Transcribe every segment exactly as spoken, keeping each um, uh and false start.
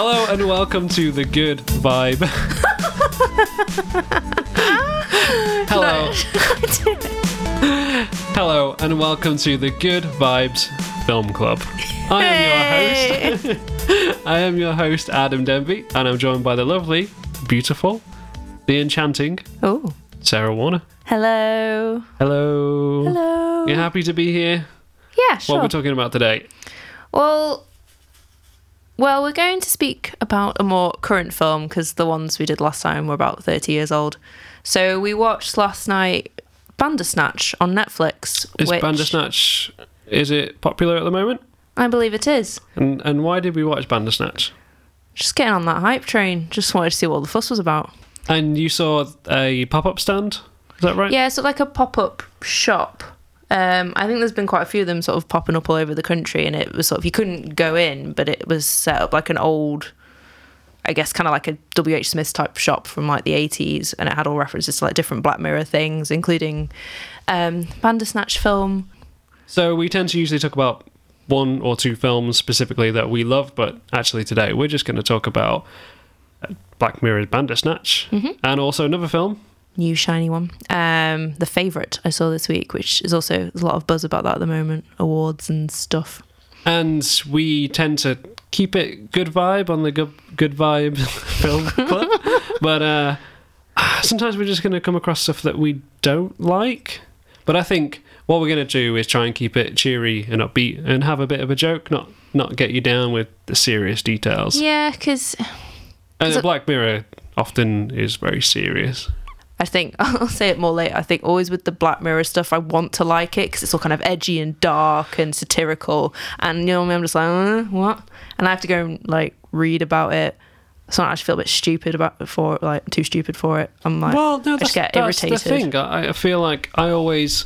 Hello and welcome to The Good Vibe. Hello. Hello and welcome to The Good Vibes Film Club. I am your host. I am your host, Adam Denby, and I'm joined by the lovely, beautiful, the enchanting Oh. Sarah Warner. Hello. Hello. Hello. You happy to be here? Yeah, sure. What are we talking about today? Well, well, we're going to speak about a more current film because the ones we did last time were about thirty years old. So we watched last night Bandersnatch on Netflix. Is which Bandersnatch, is it popular at the moment? I believe it is. And and why did we watch Bandersnatch? Just getting on that hype train. Just wanted to see what all the fuss was about. And you saw a pop-up stand? Is that right? Yeah, so like a pop-up shop. Um, I think there's been quite a few of them sort of popping up all over the country, and it was sort of, you couldn't go in, but it was set up like an old, I guess kind of like a W H Smith type shop from like the eighties, and it had all references to like different Black Mirror things, including um, Bandersnatch film. So we tend to usually talk about one or two films specifically that we love, but actually today we're just going to talk about Black Mirror's Bandersnatch, Mm-hmm. and also another film. New shiny one. Um, The Favourite I saw this week, which is also, there's a lot of buzz about that at the moment, awards and stuff. And we tend to keep it good vibe on the good, good vibe film club. But uh, sometimes we're just going to come across stuff that we don't like. But I think what we're going to do is try and keep it cheery and upbeat and have a bit of a joke, not not get you down with the serious details. Yeah, because And it- Black Mirror often is very serious. I think, I'll say it more later, I think always with the Black Mirror stuff, I want to like it because it's all kind of edgy and dark and satirical. And you know, I'm just like, uh, what? And I have to go and like read about it. So I actually feel a bit stupid about it for it, like too stupid for it. I'm like, Well, no, I that's, just get that's irritated. the thing. I, I feel like I always,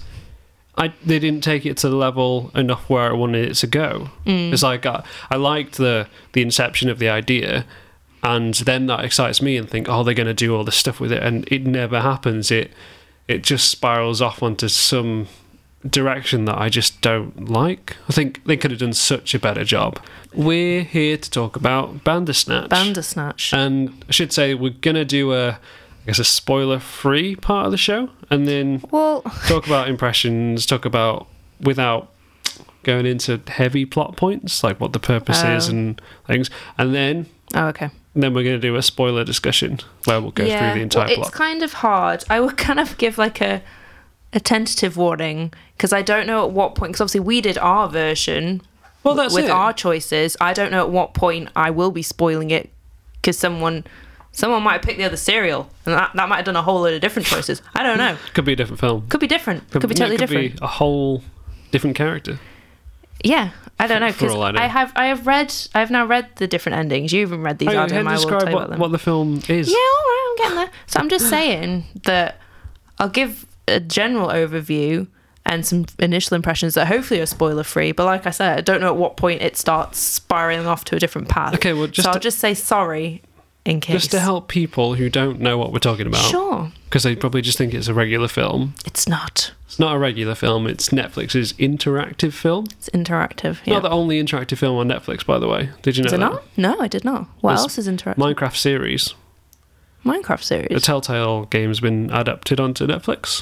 I they didn't take it to the level enough where I wanted it to go. Mm. It's like I, I liked the the inception of the idea, and then that excites me and think, oh, they're going to do all this stuff with it, and it never happens. It it just spirals off onto some direction that I just don't like. I think they could have done such a better job. We're here to talk about Bandersnatch. Bandersnatch. And I should say we're going to do a, I guess, a spoiler-free part of the show, and then Well, talk about impressions, talk about, without going into heavy plot points, like what the purpose is Oh. and things. And then oh, okay. then we're going to do a spoiler discussion where we'll go through the entire well, plot. it's kind of hard. I would kind of give like a a tentative warning because I don't know at what point, because obviously we did our version Well, that's with it. our choices. I don't know at what point I will be spoiling it because someone someone might have picked the other cereal and that, that might have done a whole load of different choices. I don't know. Could be a different film. Could be different. Could, be yeah, totally could different. be a whole different character. Yeah, I don't know For because all I know. I have I have read I have now read the different endings. You even read these. Oh, Adam, yeah, I will describe tell you what, about them. what the film is. Yeah, all right, I'm getting there. So I'm just saying that I'll give a general overview and some initial impressions that hopefully are spoiler free. But like I said, I don't know at what point it starts spiraling off to a different path. Okay, well, just so I'll to- just say sorry in case. Just to help people who don't know what we're talking about. Sure, Because they probably just think it's a regular film. it's not. It's not a regular film, it's Netflix's interactive film. It's interactive. Yeah. Not the only interactive film on Netflix, by the way. Did you know Is it that? not? No, I did not. What There's else is interactive? Minecraft series. Minecraft The series. Telltale game's been adapted onto Netflix.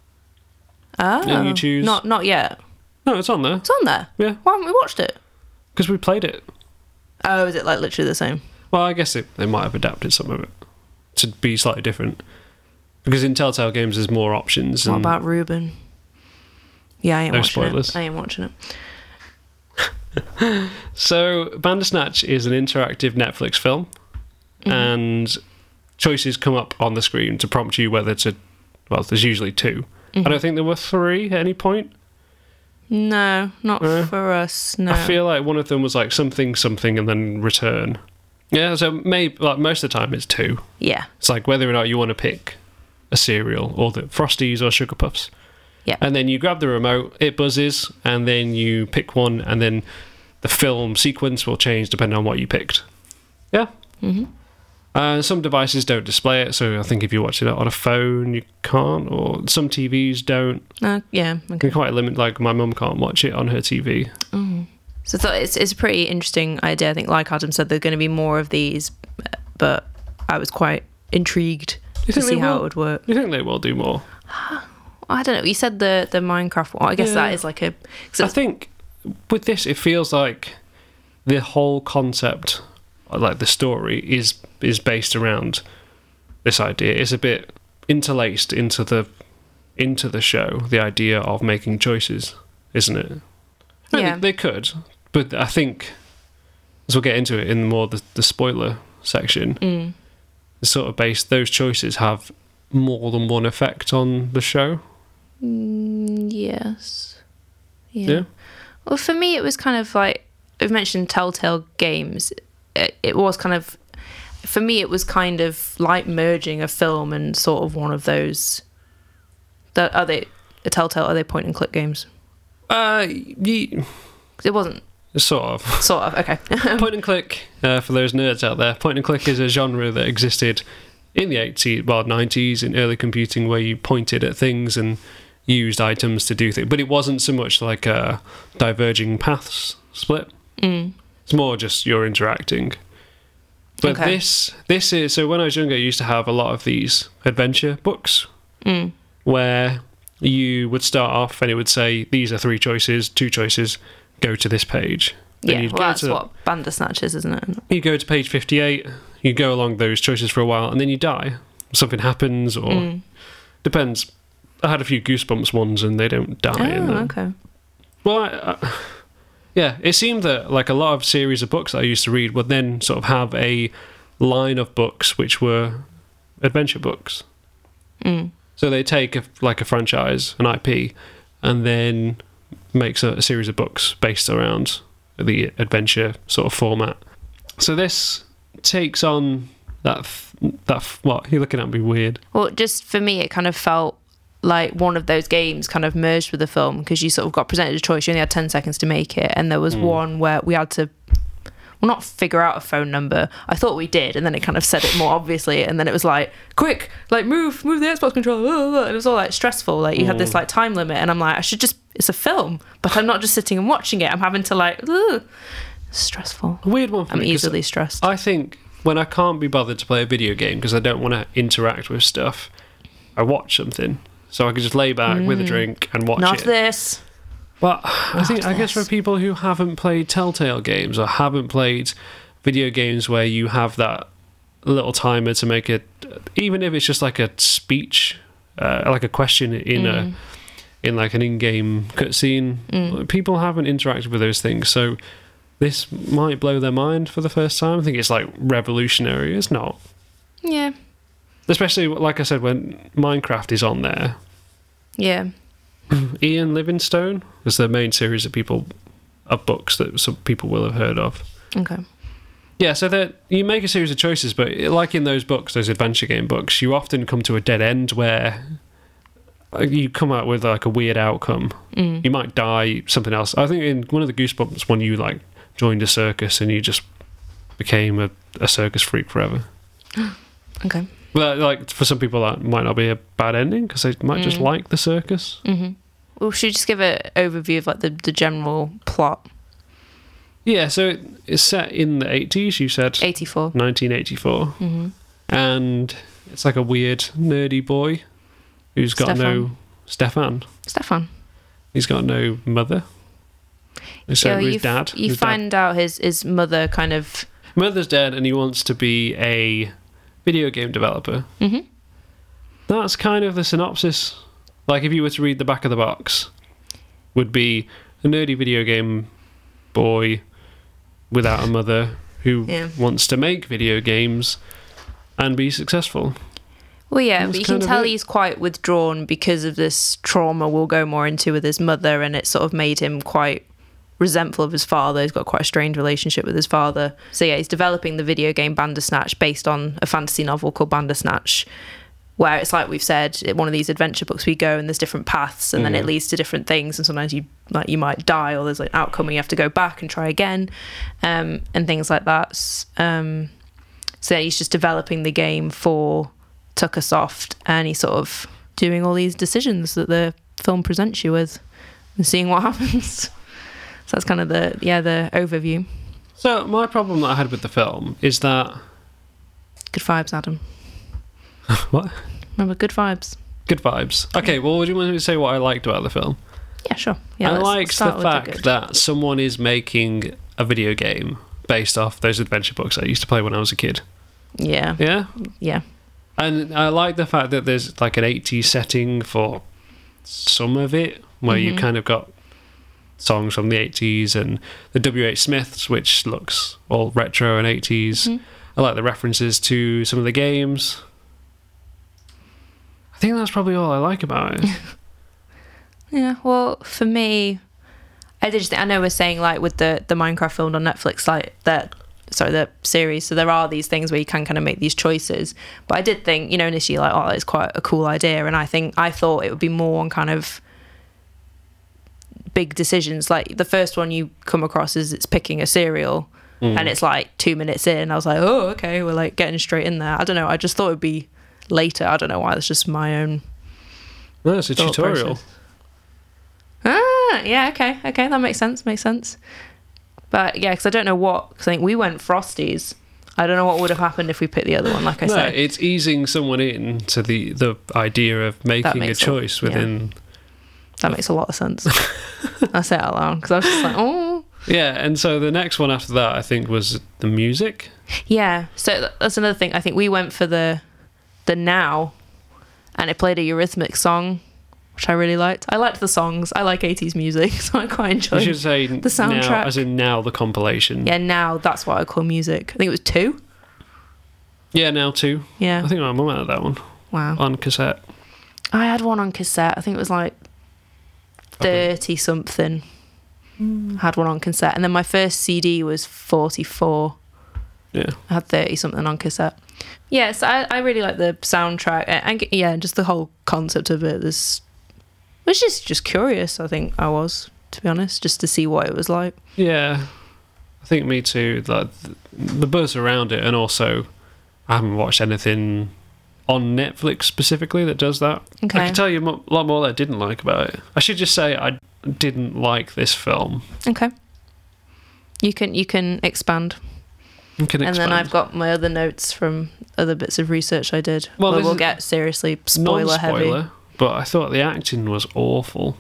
Oh, and you choose- Not not yet. No, it's on there. It's on there. Yeah, Why haven't we watched it? because we played it. Oh, is it like literally the same? Well, I guess it, they might have adapted some of it to be slightly different. Because in Telltale games, there's more options. What And about Ruben? Yeah, I ain't No watching spoilers. it. I ain't watching it. So, Bandersnatch is an interactive Netflix film, Mm-hmm. and choices come up on the screen to prompt you whether to. Well, there's usually two. Mm-hmm. I don't think there were three at any point. No, not Uh, for us. No. I feel like one of them was like something, something, and then return. Yeah, so maybe like most of the time it's two. yeah. It's like whether or not you want to pick a cereal or the Frosties or Sugar Puffs. Yeah. And then you grab the remote, it buzzes, and then you pick one, and then the film sequence will change depending on what you picked. Yeah. Mm-hmm. Uh, some devices don't display it, so I think if you're watching it on a phone, you can't, or some T Vs don't. Uh, yeah. They're Okay. quite limited. Like my mum can't watch it on her T V. Oh. So I thought it's it's a pretty interesting idea. I think, like Adam said, there's going to be more of these, but I was quite intrigued to see how it would work. Do you think they will do more? I don't know. You said the the Minecraft one. I guess yeah. that is like a. I think with this, it feels like the whole concept, like the story, is is based around this idea. It's a bit interlaced into the into the show. The idea of making choices, isn't it? I mean, yeah, they, they could, but I think as we'll get into it in more the, the spoiler section, mm. it's sort of based. Those choices have more than one effect on the show. Mm, yes. Yeah. yeah. Well, for me, it was kind of like we've mentioned Telltale Games. It, it was kind of, for me, it was kind of like merging a film and sort of one of those. That are they a Telltale? Are they point and click games? Uh, ye- it wasn't. Sort of. Sort of. Okay. Point and click. Uh, for those nerds out there, point and click is a genre that existed in the eighties, well, nineties, in early computing, where you pointed at things and used items to do things. But it wasn't so much like a diverging paths split. Mm. It's more just you're interacting. But okay. this this is... So when I was younger, I used to have a lot of these adventure books mm. where you would start off and it would say, these are three choices, two choices, go to this page. Yeah, you'd well, go that's to, what Bandersnatch is, isn't it? You go to page fifty-eight, you go along those choices for a while, and then you die. Something happens, or... Mm. Depends. I had a few Goosebumps ones, and they don't die. Oh, in them. okay. Well, I, I, yeah, it seemed that like a lot of series of books that I used to read would then sort of have a line of books which were adventure books. Mm. So they take a, like a franchise, an I P, and then makes a, a series of books based around the adventure sort of format. So this takes on that that what you're looking at me weird. Well, just for me, it kind of felt like one of those games kind of merged with the film, because you sort of got presented a choice. You only had ten seconds to make it, and there was mm. one where we had to, well, not figure out a phone number. I thought we did, and then it kind of said it more obviously, and then it was like, quick, like move, move the Xbox controller, and it was all like stressful. Like you mm. had this like time limit, and I'm like, I should just, it's a film, but I'm not just sitting and watching it. I'm having to like, ugh. Stressful. A weird one for I'm me, easily stressed. I think when I can't be bothered to play a video game because I don't want to interact with stuff, I watch something. So I can just lay back mm. with a drink and watch Not it. Not this. But I think, I guess for people who haven't played Telltale games or haven't played video games where you have that little timer to make it, even if it's just like a speech, uh, like a question in mm. a in like an in-game cutscene, mm. people haven't interacted with those things. So this might blow their mind for the first time. I think it's like revolutionary. It's not. Yeah. Especially, like I said, when Minecraft is on there. Yeah. Ian Livingstone was the main series of people of books that some people will have heard of. Okay. Yeah, so that you make a series of choices, but like in those books, those adventure game books, you often come to a dead end where you come out with like a weird outcome. Mm. You might die, something else. I think in one of the Goosebumps, when you like joined a circus and you just became a, a circus freak forever. Okay. Well, like for some people that might not be a bad ending because they might mm. just like the circus. Mm-hmm. Well, should we just give an overview of like the, the general plot? Yeah, so it's set in the eighties, you said. eighty-four. nineteen eighty-four. Mm-hmm. And it's like a weird, nerdy boy who's got Stefan. no... Stefan. Stefan. He's got no mother. Except yeah, his you dad. F- you his find dad. out his, his mother kind of... Mother's dead and he wants to be a video game developer. Mm-hmm. That's kind of the synopsis. Like if you were to read the back of the box, would be a nerdy video game boy without a mother who yeah. wants to make video games and be successful. Well, yeah, but you can tell he's quite withdrawn because of this trauma we'll go more into with his mother, and it sort of made him quite resentful of his father. He's got quite a strained relationship with his father. So yeah, he's developing the video game Bandersnatch based on a fantasy novel called Bandersnatch, where it's like we've said, one of these adventure books we go and there's different paths and mm. then it leads to different things, and sometimes you like you might die or there's like an outcome and you have to go back and try again, um, and things like that. Um, so yeah, he's just developing the game for Tuckersoft, and he's sort of doing all these decisions that the film presents you with and seeing what happens. So that's kind of the yeah the overview. So my problem that I had with the film is that Good vibes, Adam. what? Remember, good vibes. Good vibes. Okay, well, would you want me to say what I liked about the film? Yeah, sure. Yeah, I let's liked the start with fact good. that someone is making a video game based off those adventure books I used to play when I was a kid. Yeah, Yeah? yeah, And I like the fact that there's like an eighties setting for some of it, where Mm-hmm. you've kind of got songs from the eighties and the W H Smiths, which looks all retro and eighties. Mhm. I like the references to some of the games. I think that's probably all I like about it. yeah. Well, for me, I did just think, I know we're saying like with the the Minecraft film on Netflix, like that. Sorry, the series. So there are these things where you can kind of make these choices. But I did think, you know, initially like, oh, it's quite a cool idea, and I think I thought it would be more on kind of big decisions. Like the first one you come across is it's picking a cereal. Mm. And it's like two minutes in, I was like, oh, okay, we're like getting straight in there. I don't know. I just thought it'd be later. I don't know why. That's just my own. No, it's a thought tutorial. process. Ah, yeah, okay, okay, that makes sense. Makes sense. But yeah, because I don't know what. Because I think we went Frosties. I don't know what would have happened if we picked the other one. Like I No, said, it's easing someone in to the the idea of making a makes a- choice within. that makes a lot of sense. I say it out loud because I was just like, oh. Yeah, and so the next one after that, I think, was the music. Yeah, so th- that's another thing. I think we went for the the Now, and it played a Eurythmics song, which I really liked. I liked the songs. I like eighties music, so I quite You enjoyed should say the soundtrack. now, as in now the compilation. Yeah, Now, that's what I call music. I think it was two. Yeah, now too. Yeah. I think my mum had that one Wow. on cassette. I had one on cassette. I think it was like thirty something. I had one on cassette. And then my first C D was forty-four. Yeah. I had thirty something on cassette. Yeah, so I, I really like the soundtrack. And, and yeah, just the whole concept of it. This was just, just curious, I think I was, to be honest, just to see what it was like. Yeah, I think me too. Like the, the buzz around it, and also I haven't watched anything on Netflix specifically that does that. Okay. I can tell you mo- a lot more that I didn't like about it. I should just say I didn't like this film. Okay. You can you can expand. You can And then expand. I've got my other notes from other bits of research I did. Well, Well, this we'll is get seriously spoiler heavy. Non-spoiler, but I thought the acting was awful.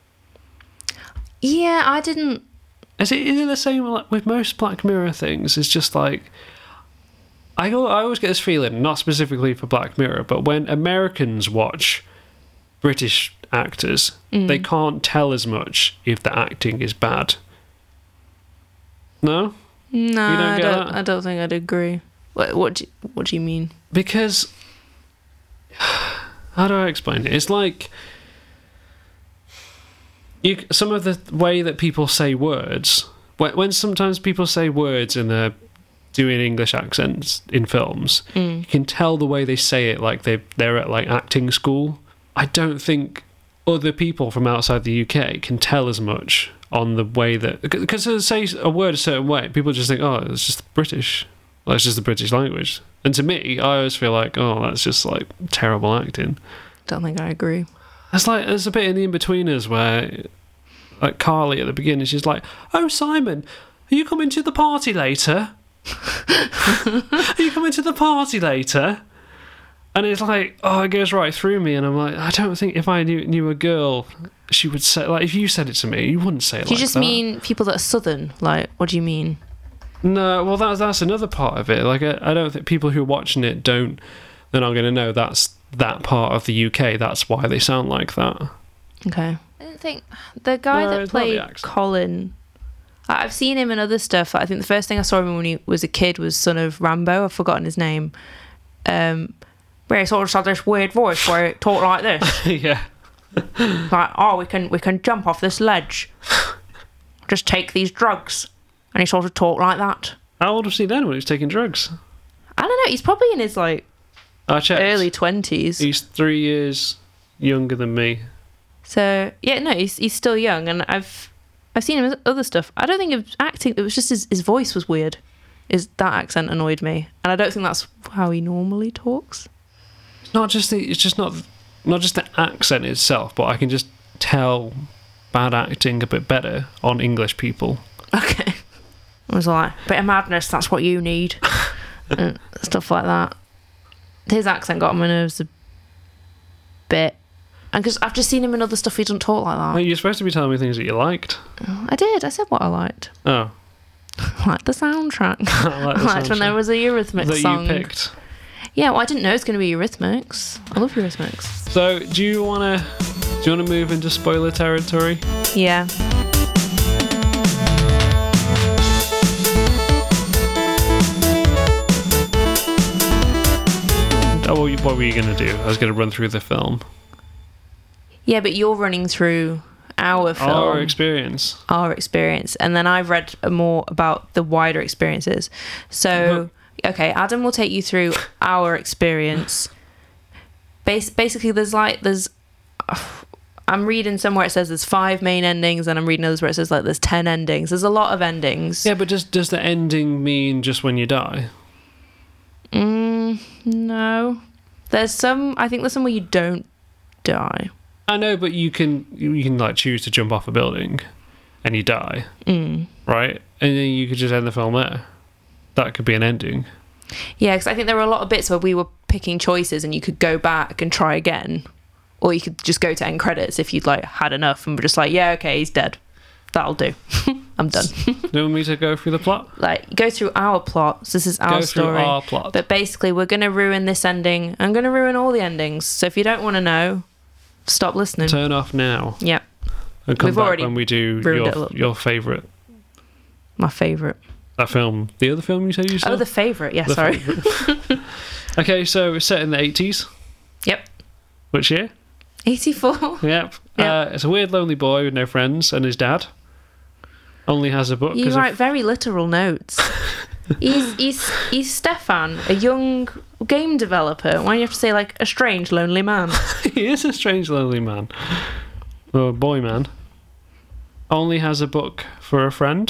Yeah, I didn't. Is it, is it the same like, with most Black Mirror things? It's just like I al- I always get this feeling, not specifically for Black Mirror, but when Americans watch British actors, Mm. they can't tell as much if the acting is bad. No, No, don't I get don't. that? I don't think I'd agree. What what do you, what do you mean? because how do I explain it? It's like you some of the way that people say words. When, when sometimes people say words and they're doing English accents in films, Mm. you can tell the way they say it like they they're at like acting school. I don't think other people from outside the U K can tell as much on the way that because they say a word a certain way, people just think, oh, it's just British, well, it's just the British language. And to me, I always feel like, oh, that's just like terrible acting. Don't think I agree. It's like there's a bit in the in-betweeners where, like Carly at the beginning, she's like, "Oh, Simon, are you coming to the party later? Are you coming to the party later?" And it's like, oh, it goes right through me, and I'm like, I don't think if I knew knew a girl, she would say like if you said it to me, you wouldn't say it Do you like just that. mean people that are southern? Like, what do you mean? No, well, that's that's another part of it. Like, I, I don't think people who are watching it don't. They're not going to know that's that part of the U K. That's why they sound like that. Okay. I don't think the guy No, that it's not the played accent. Colin. I- I've seen him in other stuff. I think the first thing I saw him when he was a kid was Son of Rambo. I've forgotten his name. Um, where he sort of had this weird voice where he talked like this, Yeah. like, "Oh, we can we can jump off this ledge, just take these drugs," and he sort of talked like that. How old was he then when he was taking drugs? I don't know. He's probably in his like I checked. early twenties. He's three years younger than me. So yeah, no, he's he's still young, and I've I've seen him in other stuff. I don't think it was acting. It was just his his voice was weird. Is that accent annoyed me, and I don't think that's how he normally talks. It's not just the. It's just not not just the accent itself, but I can just tell bad acting a bit better on English people. Okay. I was like, bit of madness, that's what you need. And stuff like that. His accent got on my nerves a bit. And because I've just seen him in other stuff, he doesn't talk like that. Well, you're supposed to be telling me things that you liked. I did, I said what I liked. Oh. I liked the soundtrack. I like the I liked when soundtrack. there was a Eurythmics that song. you picked. Yeah, well, I didn't know it was going to be Eurythmics. I love Eurythmics. So, do you want to do you want to move into spoiler territory? Yeah. Oh, well, what were you going to do? I was going to run through the film. Yeah, but you're running through our film. Our experience. Our experience. And then I've read more about the wider experiences. So, okay, Adam will take you through our experience. Bas- basically, there's like, there's... I'm reading somewhere it says there's five main endings, and I'm reading others where it says like there's ten endings. There's a lot of endings. Yeah, but does, does the ending mean just when you die? Mm, no. There's some... I think there's some where you don't die. I know, but you can you can like choose to jump off a building, and you die, Mm. right? And then you could just end the film there. That could be an ending. Yeah, because I think there were a lot of bits where we were picking choices, and you could go back and try again, or you could just go to end credits if you'd like had enough, and we're just like, yeah, okay, he's dead. That'll do. I'm done. Do you want me to go through the plot? Like, go through our plot. So this is our go through story. our plot. But basically, we're going to ruin this ending. I'm going to ruin all the endings. So if you don't want to know, stop listening. Turn off now. Yeah, And come We've back already when we do ruined it a your little your favourite. my favourite. That film. The other film you said you saw? Oh, the favourite. Yeah, The sorry. favourite. Okay, so it's set in the eighties. Yep. Which year? eighty-four. Yep. Yep. Uh, it's a weird, lonely boy with no friends, and his dad only has a book. You 'cause write of- very literal notes. he's he's he's Stefan, a young game developer. Why do you have to say like a strange, lonely man? He is a strange, lonely man. Or boy man. Only has a book for a friend.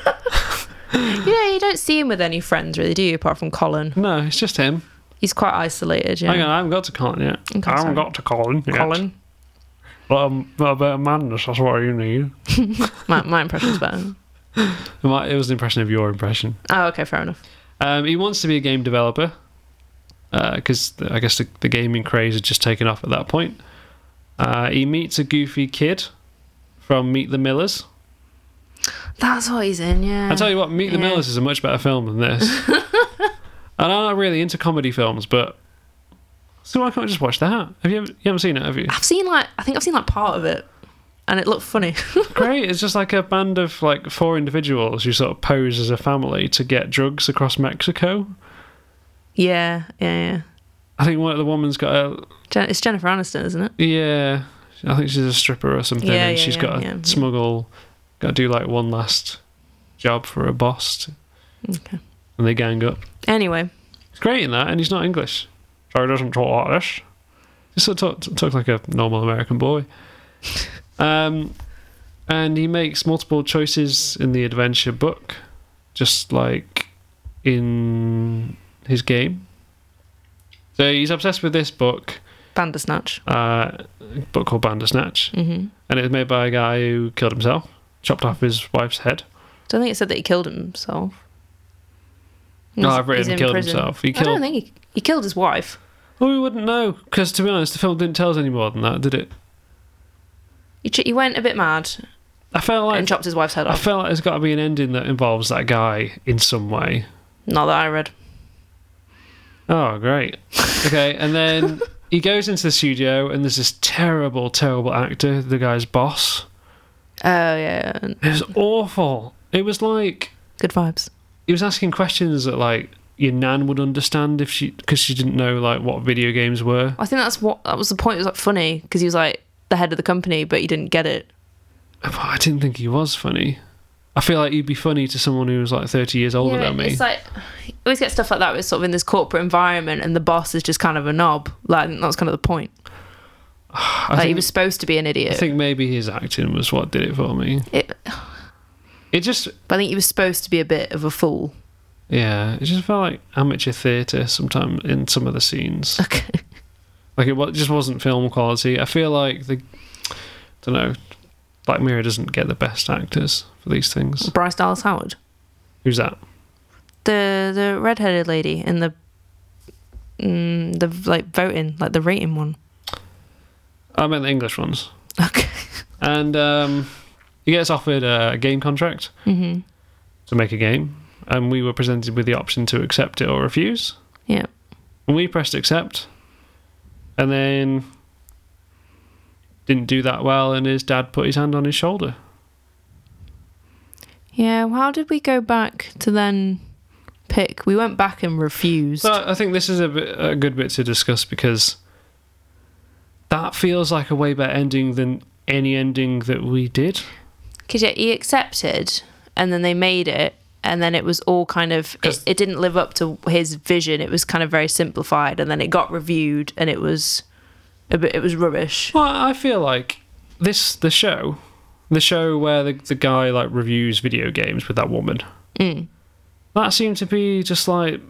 Yeah, you don't see him with any friends really, do you? Apart from Colin, No, it's just him. he's quite isolated. Yeah, Hang on, I haven't got to Colin yet. Okay, I haven't sorry. got to Colin yet. Colin. But um, a bit of madness, that's what you need. My my impression's better. It might- it was an impression of your impression. Oh, okay, fair enough. Um, he wants to be a game developer because I guess the, the gaming craze had just taken off at that point. Uh, he meets a goofy kid from Meet the Millers. That's what he's in. Yeah. I tell you what, Meet the Yeah. Millers is a much better film than this. And I'm not really into comedy films, but so why can't I just watch that? Have you ever, you haven't seen it, have you? I've seen like I think I've seen like part of it, and it looked funny. Great, it's just like a band of like four individuals who sort of pose as a family to get drugs across Mexico. yeah, yeah, yeah. I think one of the woman's got a Jen- it's Jennifer Aniston, isn't it? yeah. I think she's a stripper or something, Yeah, and yeah, she's yeah, got to yeah, yeah. smuggle, got to do like one last job for a boss, to- Okay. and they gang up. Anyway, He's great in that, and he's not English, so he doesn't talk like this. He sort of talk, talk like a normal American boy. Um, and he makes multiple choices in the adventure book, just like in his game. So he's obsessed with this book, Bandersnatch. uh, a book called Bandersnatch, Mm-hmm. and it was made by a guy who killed himself, chopped off his wife's head. Don't think it said that he killed himself. No, He's- I've written he's in killed prison. himself. He I don't killed. think he, he killed his wife. Well, we wouldn't know, because to be honest, the film didn't tell us any more than that, did it? He, ch- he went a bit mad I felt like and chopped his wife's head I off. felt like there's got to be an ending that involves that guy in some way. Not that I read. Oh, great. Okay, and then he goes into the studio, and there's this terrible, terrible actor, the guy's boss. Oh yeah, yeah. It was awful. It was like Good vibes. he was asking questions that like your nan would understand if she, because she didn't know like what video games were. I think that's what that was the point. It was like funny because he was like the head of the company, but he didn't get it. But I didn't think he was funny. I feel like he'd be funny to someone who was like thirty years older yeah, than me. it's like you always get stuff like that. Where it's sort of in this corporate environment, and the boss is just kind of a knob. Like I think that's kind of the point. I, Like he think, was supposed to be an idiot. I think maybe his acting was what did it for me. It, It just, but I think he was supposed to be a bit of a fool. yeah, it just felt like amateur theatre sometimes in some of the scenes. Okay. Like it wa- just wasn't film quality. I feel like the, don't know, Black Mirror doesn't get the best actors for these things. Bryce Dallas Howard, Who's that? the the redheaded lady in the mm, the like voting, like the rating one. I meant the English ones. Okay. And um, he gets offered a game contract Mm-hmm. to make a game, and we were presented with the option to accept it or refuse. Yeah. And we pressed accept, and then didn't do that well, and his dad put his hand on his shoulder. Yeah. How did we go back to then pick? We went back and refused. So I think this is a, bit, a good bit to discuss, because that feels like a way better ending than any ending that we did. Because yeah, he accepted, and then they made it, and then it was all kind of it, it didn't live up to his vision. It was kind of very simplified, and then it got reviewed, and it was a bit, it was rubbish. Well, I feel like this the show, the show where the the guy like reviews video games with that woman. Mm. That seemed to be just like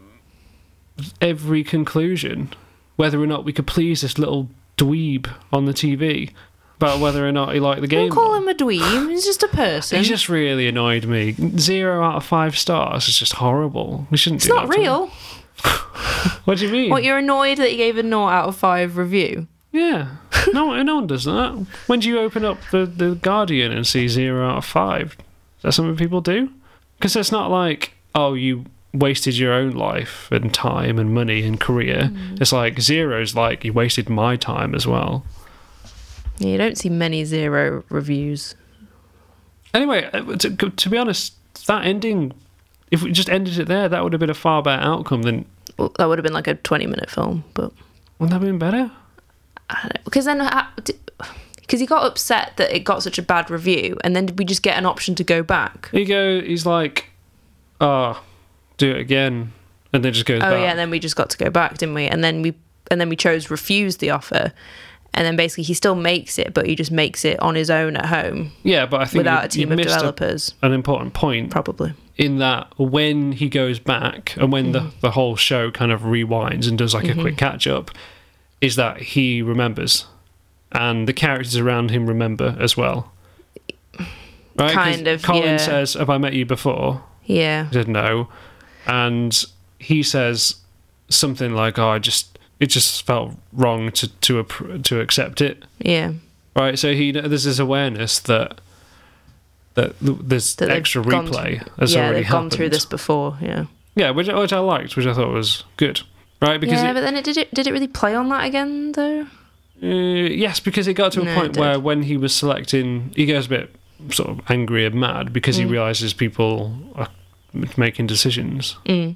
every conclusion, whether or not we could please this little dweeb on the T V about whether or not he liked the game. Don't call him a dweeb. He's just a person. He just really annoyed me. Zero out of five stars is just horrible. We shouldn't It's do not that. real. What do you mean? What, you're annoyed that you gave a naught out of five review? Yeah. No, no one does that. When do you open up the, the Guardian and see zero out of five? Is that something people do? Because it's not like, oh, you wasted your own life and time and money and career. Mm. It's like zero's like you wasted my time as well. Yeah, you don't see many zero reviews. Anyway, to, to be honest, that ending, if we just ended it there, that would have been a far better outcome than... Well, that would have been like a twenty-minute film, but... Wouldn't that have been better? Because then... Because he got upset that it got such a bad review, and then did we just get an option to go back? He go, he's like, oh, do it again, and then just goes oh, back. Oh yeah, and then we just got to go back, didn't we? And then we and then we chose refuse the offer, and then basically he still makes it, but he just makes it on his own at home. Yeah, but I think without you, a team you of missed developers. A, an important point, probably, in that when he goes back and when mm-hmm. the the whole show kind of rewinds and does like mm-hmm. a quick catch up, is that he remembers, and the characters around him remember as well. Right? Kind of. Colin yeah. says, "Have I met you before?" Yeah. He said no, and he says something like, "Oh, I just it just felt wrong to to to accept it." Yeah. Right. So he there's this awareness that that there's that extra replay to, has yeah, already they've happened. gone through this before. Yeah. Yeah, which which I liked, which I thought was good. Right. Because yeah, it, but then it did it did it really play on that again though? Uh, yes, because it got to a no, point where when he was selecting, he goes a bit sort of angry and mad because mm. he realizes people are making decisions. Mm.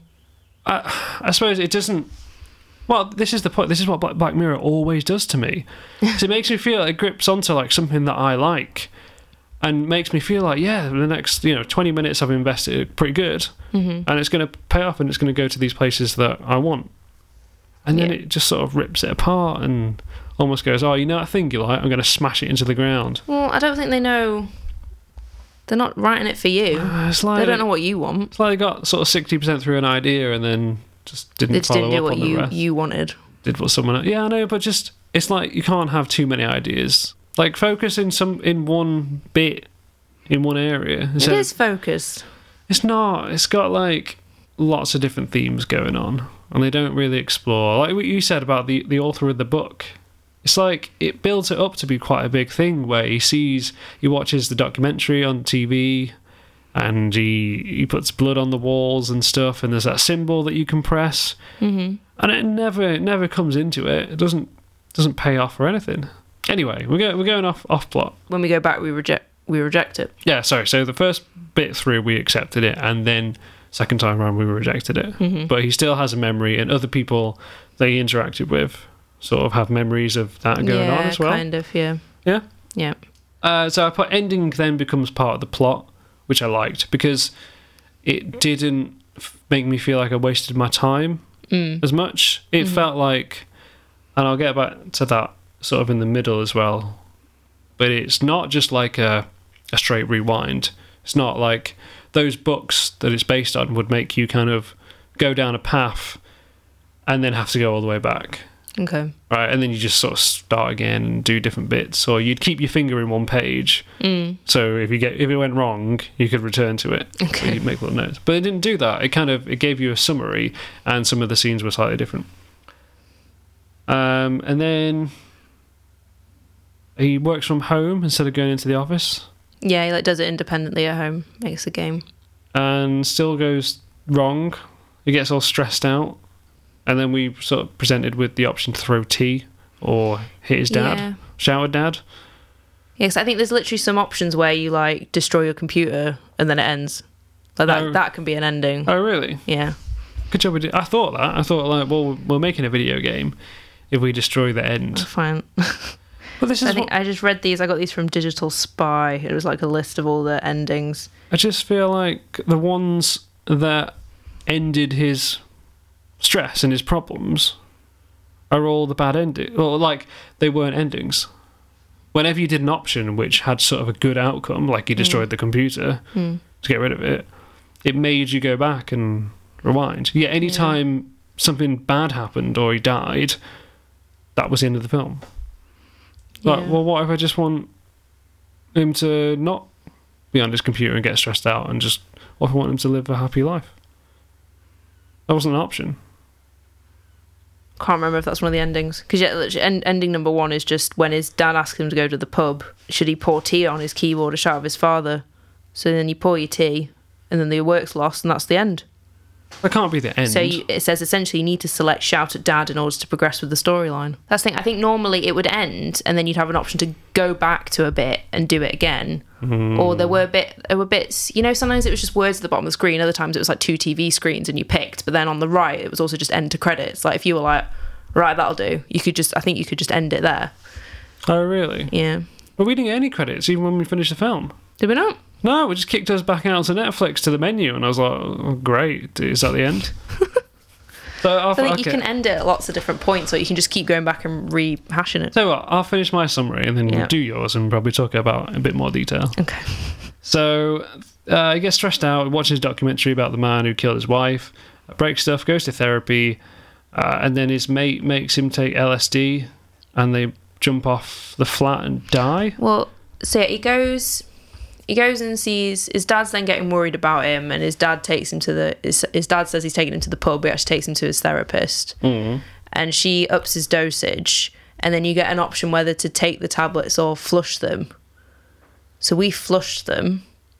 I, I suppose it doesn't. Well, this is the point. This is what Black, Black Mirror always does to me. So it makes me feel like it grips onto like something that I like, and makes me feel like yeah, the next you know twenty minutes I've invested pretty good, mm-hmm. and it's going to pay off, and it's going to go to these places that I want, and then yeah. it just sort of rips it apart and almost goes, oh, you know that thing you like? I'm going to smash it into the ground. Well, I don't think they know. They're not writing it for you. Uh, it's like they don't know what you want. It's like they got sort of sixty percent through an idea and then just didn't they just follow didn't do up what on the you rest. you wanted. Did what someone else. Yeah, I know, but just it's like you can't have too many ideas. Like focus in some in one bit, in one area. It so is focused. It's not. It's got like lots of different themes going on, and they don't really explore. Like what you said about the the author of the book. It's like it builds it up to be quite a big thing where he sees, he watches the documentary on T V and he, he puts blood on the walls and stuff, and there's that symbol that you can press, mm-hmm. and it never it never comes into it. It doesn't doesn't pay off or anything. Anyway, we're going we're going off off plot. When we go back, we reject we reject it. Yeah, sorry. So the first bit through we accepted it, and then second time around we rejected it. Mm-hmm. But he still has a memory, and other people that he interacted with sort of have memories of that going yeah, on as well. kind of, yeah. Yeah? Yeah. Uh, so I put ending then becomes part of the plot, which I liked, because it didn't f- make me feel like I wasted my time mm. as much. It mm-hmm. felt like, and I'll get back to that sort of in the middle as well, but it's not just like a, a straight rewind. It's not like those books that it's based on would make you kind of go down a path and then have to go all the way back. Okay. Right, and then you just sort of start again and do different bits, or you'd keep your finger in one page. Mm. So if you get if it went wrong, you could return to it. Okay. So you'd make little notes, but it didn't do that. It kind of it gave you a summary, and some of the scenes were slightly different. Um, and then he works from home instead of going into the office, Yeah, he like does it independently at home. Makes a game. and still goes wrong. He gets all stressed out, and then we sort of presented with the option to throw tea or hit his dad, Yeah. shout at dad. Yes, I think there's literally some options where you like destroy your computer and then it ends. Like that. Oh. That can be an ending. Oh, really? Yeah. Good job. We did. I thought that. I thought like, well, we're making a video game. If we destroy the end, Fine. but this is I think what, I just read these. I got these from Digital Spy. It was like a list of all the endings. I just feel like the ones that ended his stress and his problems are all the bad ending. Or like they weren't endings. Whenever you did an option which had sort of a good outcome, like you destroyed the computer Mm. to get rid of it, it made you go back and rewind. Yeah, anytime something bad happened or he died, that was the end of the film. Like, Yeah. well, what if I just want him to not be on his computer and get stressed out, and just what if I want him to live a happy life? That wasn't an option. Can't remember if that's one of the endings. Because yeah, literally, end, ending number one is just when his dad asks him to go to the pub. Should he pour tea on his keyboard to shout at his father? So then you pour your tea, and then the work's lost, and that's the end. That can't be the end. So you, it says essentially you need to select shout at dad in order to progress with the storyline. That's the thing. I think normally it would end, and then you'd have an option to go back to a bit and do it again. Mm. Or there were bit there were bits. You know, sometimes it was just words at the bottom of the screen. Other times it was like two T V screens, and you picked. But then on the right, it was also just end to credits. Like if you were like, right, that'll do. You could just. I think you could just end it there. Oh, really? Yeah. But we didn't get any credits even when we finished the film. Did we not? No, it just kicked us back out to Netflix to the menu, and I was like, oh, great, is that the end? So I'll, I think okay. you can end it at lots of different points, or you can just keep going back and rehashing it. So what, I'll finish my summary and then Yeah. do yours and probably talk about it in a bit more detail. Okay. So uh, he gets stressed out, watches a documentary about the man who killed his wife, breaks stuff, goes to therapy, uh, and then his mate makes him take L S D, and they jump off the flat and die. Well, so yeah, he goes. He goes and sees his dad's then getting worried about him, and his dad takes him to the. His, his dad says he's taking him to the pub. He actually takes him to his therapist, Mm. and she ups his dosage. And then you get an option whether to take the tablets or flush them. So we flushed them.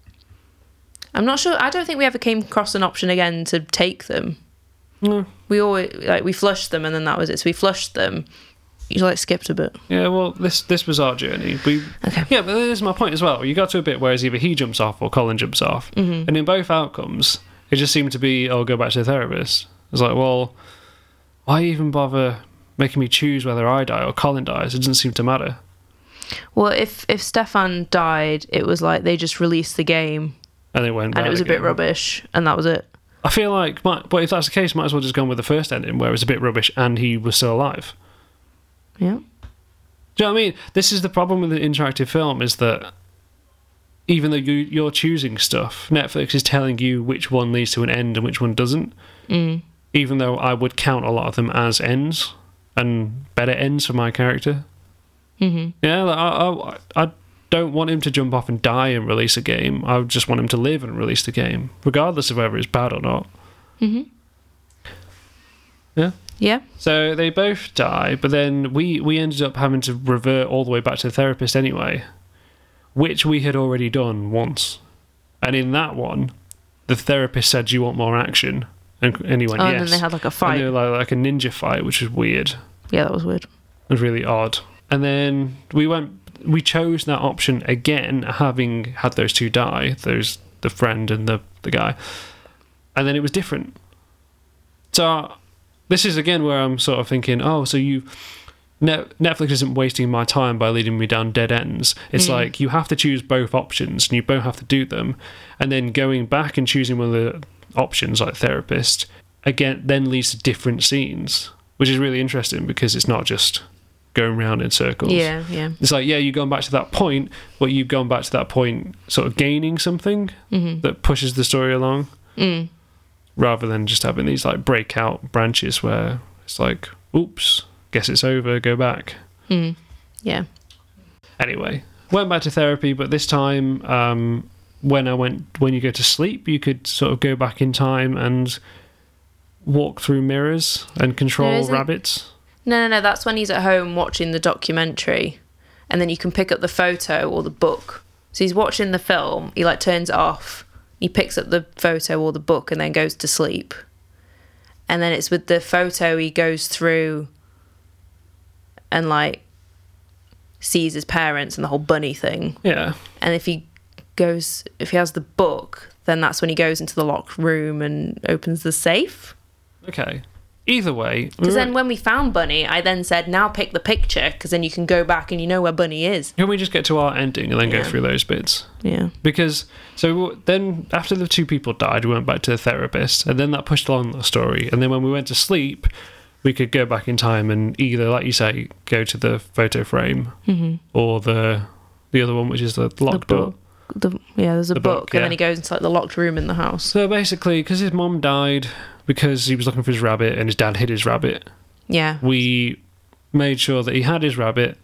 I'm not sure. I don't think we ever came across an option again to take them. No. We always like we flushed them, and then that was it. So we flushed them. You like skipped a bit. Yeah, well, this this was our journey. We Okay. Yeah, but this is my point as well. You got to a bit where either he jumps off or Colin jumps off, Mm-hmm. and in both outcomes, it just seemed to be, "Oh, go back to the therapist." It's like, well, why even bother making me choose whether I die or Colin dies? It doesn't seem to matter. Well, if if Stefan died, it was like they just released the game, And it went. and bad it was a bit again. rubbish, and that was it. I feel like, might, but if that's the case, might as well just gone with the first ending, where it was a bit rubbish and he was still alive. Yeah. Do you know what I mean? This is the problem with the interactive film, is that even though you, you're choosing stuff, Netflix is telling you which one leads to an end and which one doesn't. Mm. Even though I would count a lot of them as ends and better ends for my character. Mm-hmm. Yeah, like, I, I, I don't want him to jump off and die and release a game. I just want him to live and release the game, regardless of whether it's bad or not. Mm-hmm. Yeah. Yeah. So they both die, but then we, we ended up having to revert all the way back to the therapist anyway, which we had already done once. And in that one, the therapist said, "Do you want more action?" And, and he went, Oh, yes. and then they had like a And fight. they were like, like a ninja fight, which was weird. Yeah, that was weird. It was really odd. And then we went, we chose that option again, having had those two die, those the friend and the, the guy. And then it was different. So this is again where I'm sort of thinking, oh, so you Net, Netflix isn't wasting my time by leading me down dead ends. It's Mm. like you have to choose both options, and you both have to do them, and then going back and choosing one of the options, like therapist, again, then leads to different scenes, which is really interesting because it's not just going round in circles. Yeah, yeah. It's like, yeah, you've gone back to that point, but you've gone back to that point sort of gaining something Mm-hmm. that pushes the story along, Mm. rather than just having these like breakout branches where it's like, oops, guess it's over, go back. Mm. Yeah. Anyway, went back to therapy, but this time, um, when I went, when you go to sleep, you could sort of go back in time and walk through mirrors and control No, isn't- rabbits. No, no, no. That's when he's at home watching the documentary, and then you can pick up the photo or the book. So he's watching the film. He like turns it off. He picks up the photo or the book, and then goes to sleep. And then it's with the photo he goes through, and like sees his parents and the whole bunny thing. Yeah. And if he goes, if he has the book, then that's when he goes into the locked room and opens the safe. Okay. Either way. Because then when we found Bunny, I then said, now pick the picture, because then you can go back and you know where Bunny is. Can we just get to our ending and then Yeah. go through those bits? Yeah. Because, so then after the two people died, we went back to the therapist, and then that pushed along the story. And then when we went to sleep, we could go back in time and either, like you say, go to the photo frame Mm-hmm. or the the other one, which is the locked The door. book. The, yeah, there's a The book, book, and yeah. then he goes into like the locked room in the house. So basically, because his mom died because he was looking for his rabbit and his dad hid his rabbit, Yeah. we made sure that he had his rabbit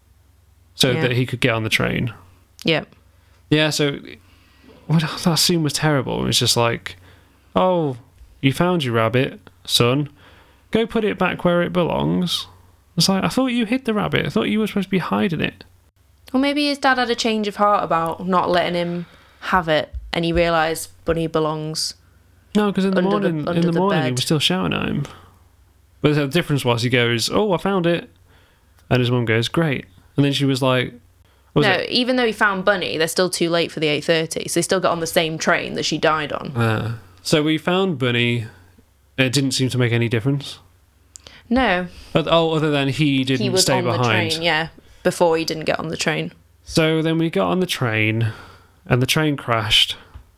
so Yeah. that he could get on the train. Yeah. Yeah, so well, that scene was terrible. It was just like, oh, you found your rabbit, son. Go put it back where it belongs. It's like, I thought you hid the rabbit. I thought you were supposed to be hiding it. Or maybe his dad had a change of heart about not letting him have it, and he realised Bunny belongs. No, because in the Under the- morning, under in the, the morning, he bed. was still shouting at him. But the difference was, he goes, "Oh, I found it," and his mum goes, "Great," and then she was like, what was No, it? even though he found Bunny, they're still too late for the eight thirty, so they still got on the same train that she died on. Uh, so we found Bunny. It didn't seem to make any difference. No, Oth- Oh, other than he didn't he was stay on behind. the train, yeah, before he didn't get on the train. So then we got on the train, and the train crashed.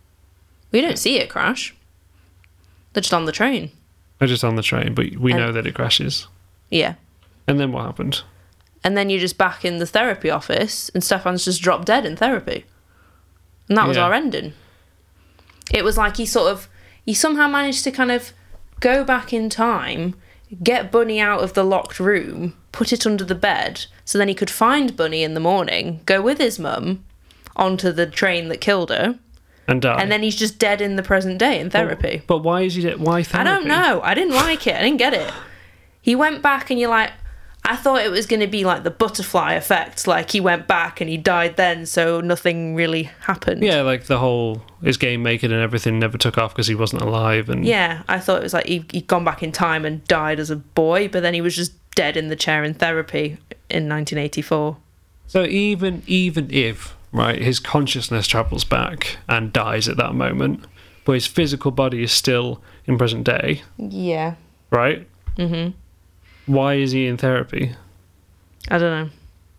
We don't see it crash. They're just on the train. They're just on the train, but we And- know that it crashes. Yeah. And then what happened? And then you're just back in the therapy office, and Stefan's just dropped dead in therapy. And that was Yeah. our ending. It was like he sort of, he somehow managed to kind of go back in time, get Bunny out of the locked room, put it under the bed, so then he could find Bunny in the morning, go with his mum onto the train that killed her, And die. and then he's just dead in the present day in therapy. But, but why is he? de- Why I therapy? don't know. I didn't like it. I didn't get it. He went back and you're like, I thought it was going to be like the butterfly effect. Like he went back and he died then, so nothing really happened. Yeah, like the whole his game making and everything never took off because he wasn't alive. And Yeah, I thought it was like he, he'd gone back in time and died as a boy, but then he was just dead in the chair in therapy in nineteen eighty-four. So even even if right, his consciousness travels back and dies at that moment, but his physical body is still in present day, Yeah. right? Mhm. Why is he in therapy? I don't know.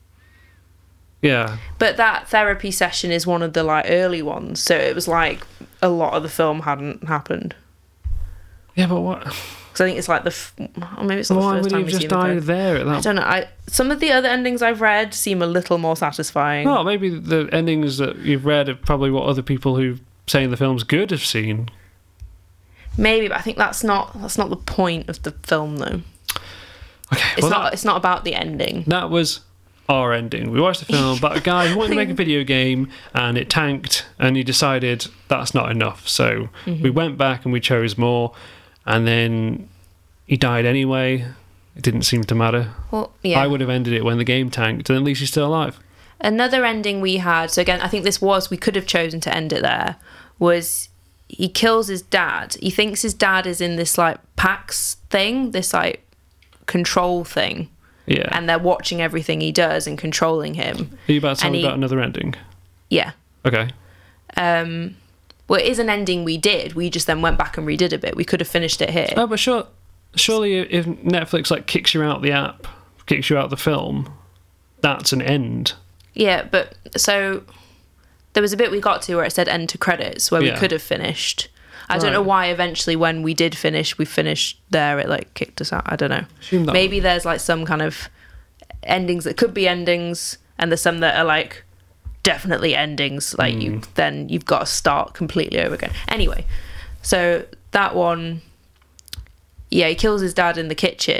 Yeah. But that therapy session is one of the like early ones, so it was like a lot of the film hadn't happened. Yeah, but what? Because I think it's like the, f- or maybe it's not Why the first would he time have we just see him in died therapy. there at I that? don't know. I some of the other endings I've read seem a little more satisfying. Well, maybe the endings that you've read are probably what other people who saying the film's good have seen. Maybe, but I think that's not that's not the point of the film, though. Okay, It's well, not. that, It's not about the ending. that was our ending. We watched the film about a guy who wanted to make a video game and it tanked, and he decided that's not enough. So Mm-hmm. we went back and we chose more, and then he died anyway. It didn't seem to matter. Well, yeah. I would have ended it when the game tanked, and at least he's still alive. Another ending we had. So again, I think this was we could have chosen to end it there. Was he kills his dad? He thinks his dad is in this like PAX thing, this like control thing, Yeah. and they're watching everything he does and controlling him. Are you about to tell and me he- about another ending? Yeah. Okay. Um. Well, it is an ending we did. We just then went back and redid a bit. We could have finished it here. Oh, but sure, surely if Netflix like kicks you out the app, kicks you out the film, that's an end. Yeah, but so there was a bit we got to where it said end to credits where Yeah. we could have finished. I Right. don't know why eventually when we did finish, we finished there, it like kicked us out. I don't know. Assume that Maybe there's like some kind of endings that could be endings and there's some that are like definitely endings. Like Hmm. you then you've got to start completely over again. Anyway, so that one, yeah, he kills his dad in the kitchen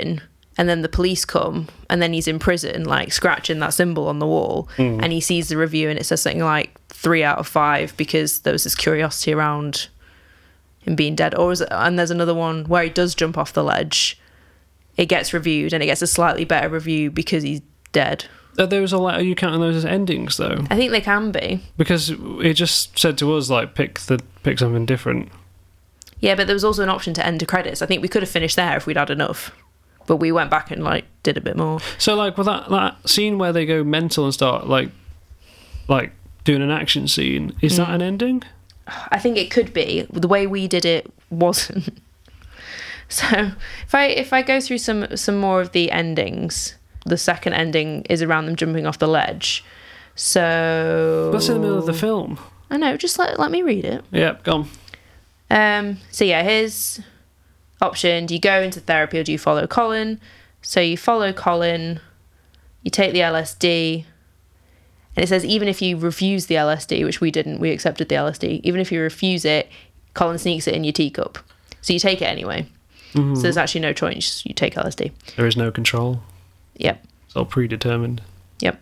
and then the police come, and then he's in prison, like scratching that symbol on the wall, Mm. and he sees the review, and it says something like three out of five because there was this curiosity around him being dead. Or is it, and there's another one where he does jump off the ledge. It gets reviewed, and it gets a slightly better review because he's dead. Are those all, are you counting those as endings though? I think they can be. Because it just said to us like pick the pick something different. Yeah, but there was also an option to end the credits. I think we could have finished there if we'd had enough. But we went back and like did a bit more. So like with that that scene where they go mental and start like like doing an action scene, is Mm. that an ending? I think it could be. The way we did it wasn't. So if I if I go through some some more of the endings, the second ending is around them jumping off the ledge. So That's in the middle of the film. I know, just let let me read it. Yeah, go on. Um so yeah, here's option. Do you go into therapy or do you follow Colin? So you follow Colin, you take the L S D, and it says even if you refuse the L S D, which we didn't, we accepted the L S D, even if you refuse it, Colin sneaks it in your teacup. So you take it anyway. Mhm. So there's actually no choice. You take L S D. There is no control. Yep. It's all predetermined. Yep.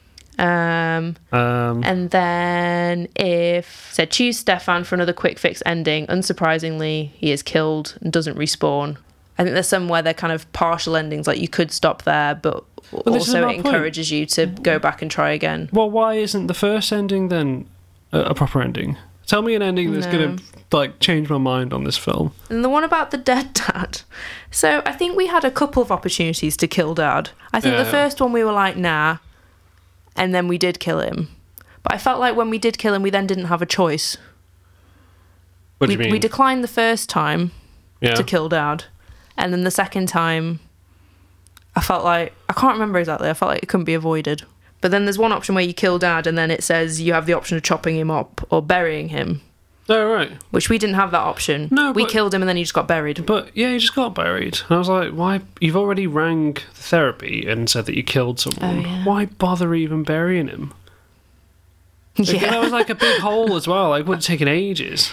Um, Um, and then if said choose Stefan for another quick fix ending, unsurprisingly, he is killed and doesn't respawn. I think there's some where they're kind of partial endings, like you could stop there, but this is also my it point. encourages you to go back and try again. well, why isn't the first ending then a, a proper ending? Tell me an ending that's No. going to like change my mind on this film. And the one about the dead dad. So I think we had a couple of opportunities to kill dad. I think Yeah. the first one we were like, nah. And then we did kill him. But I felt like when we did kill him, we then didn't have a choice. What do we, you mean? we declined the first time yeah. to kill dad. And then the second time, I felt like, I can't remember exactly, I felt like it couldn't be avoided. But then there's one option where you kill dad and then it says you have the option of chopping him up or burying him, Oh, right. which we didn't have that option. No, we but- killed him and then he just got buried. But yeah, he just got buried. And I was like, why? You've already rang therapy and said that you killed someone. Oh, yeah. Why bother even burying him? Like, Yeah. That was like a big hole as well. Like, it would have taken ages.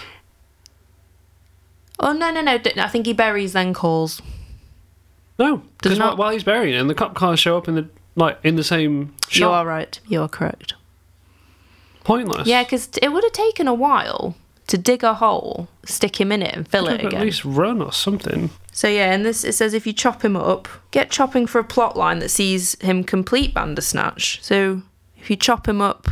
Oh, no, no, no. d- I think he buries then calls. No, Does because it not? while he's burying him, the cop cars show up in the like in the same shot. You are right. You are correct. Pointless. Yeah, because it would have taken a while to dig a hole, stick him in it, and fill it At again. least run or something. So yeah, and this it says if you chop him up, get chopping for a plot line that sees him complete Bandersnatch. So if you chop him up,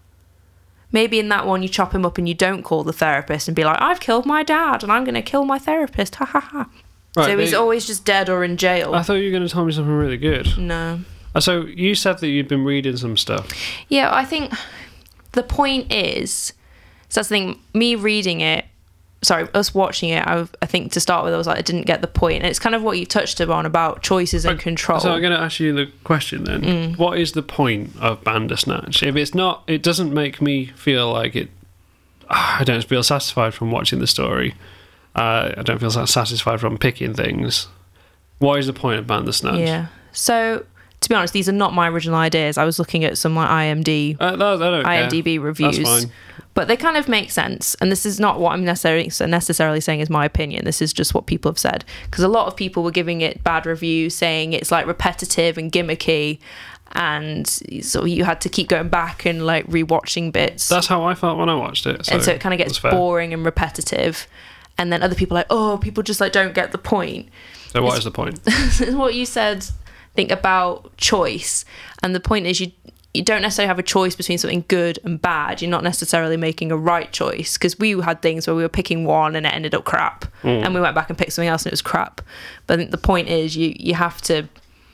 maybe in that one you chop him up and you don't call the therapist and be like, I've killed my dad and I'm going to kill my therapist. Ha ha ha. Right, So he's they- always just dead or in jail. I thought you were going to tell me something really good. No. Uh, So you said that you'd been reading some stuff. Yeah, I think the point is, so that's the thing, me reading it, sorry, us watching it, I, I think to start with, I was like, I didn't get the point. And it's kind of what you touched upon about choices and control. So I'm going to ask you the question then. Mm. What is the point of Bandersnatch? If it's not, it doesn't make me feel like it. ah, I don't feel satisfied from watching the story. Uh, I don't feel so satisfied from picking things. What is the point of Bandersnatch? Yeah. So, to be honest, these are not my original ideas. I was looking at some like I M D, Uh, that, I don't care. IMDb reviews. That's fine. But they kind of make sense. And this is not what I'm necessarily necessarily saying is my opinion. This is just what people have said. Because a lot of people were giving it bad reviews, saying it's like repetitive and gimmicky. And so you had to keep going back and like rewatching bits. That's how I felt when I watched it. So and so it kind of that's gets fair. boring and repetitive. And then other people are like, oh, people just like don't get the point. So what is the point? What you said, I think, about choice. And the point is you you don't necessarily have a choice between something good and bad. You're not necessarily making a right choice, because we had things where we were picking one and it ended up crap, Mm. and we went back and picked something else and it was crap. But I think the point is you you have to,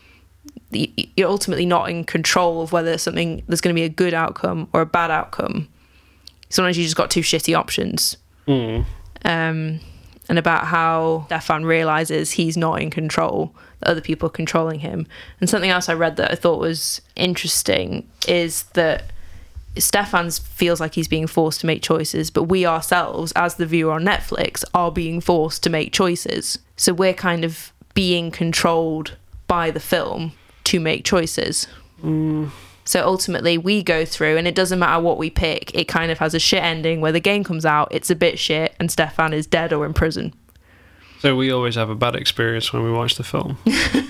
you- you're ultimately not in control of whether something there's going to be a good outcome or a bad outcome. Sometimes you just got two shitty options. Mm. Um, and about how Stefan realizes he's not in control, that other people are controlling him. And something else I read that I thought was interesting is that Stefan feels like he's being forced to make choices, but we ourselves, as the viewer on Netflix, are being forced to make choices. So we're kind of being controlled by the film to make choices. Mm. So ultimately we go through, and it doesn't matter what we pick, it kind of has a shit ending where the game comes out, it's a bit shit, and Stefan is dead or in prison. So we always have a bad experience when we watch the film.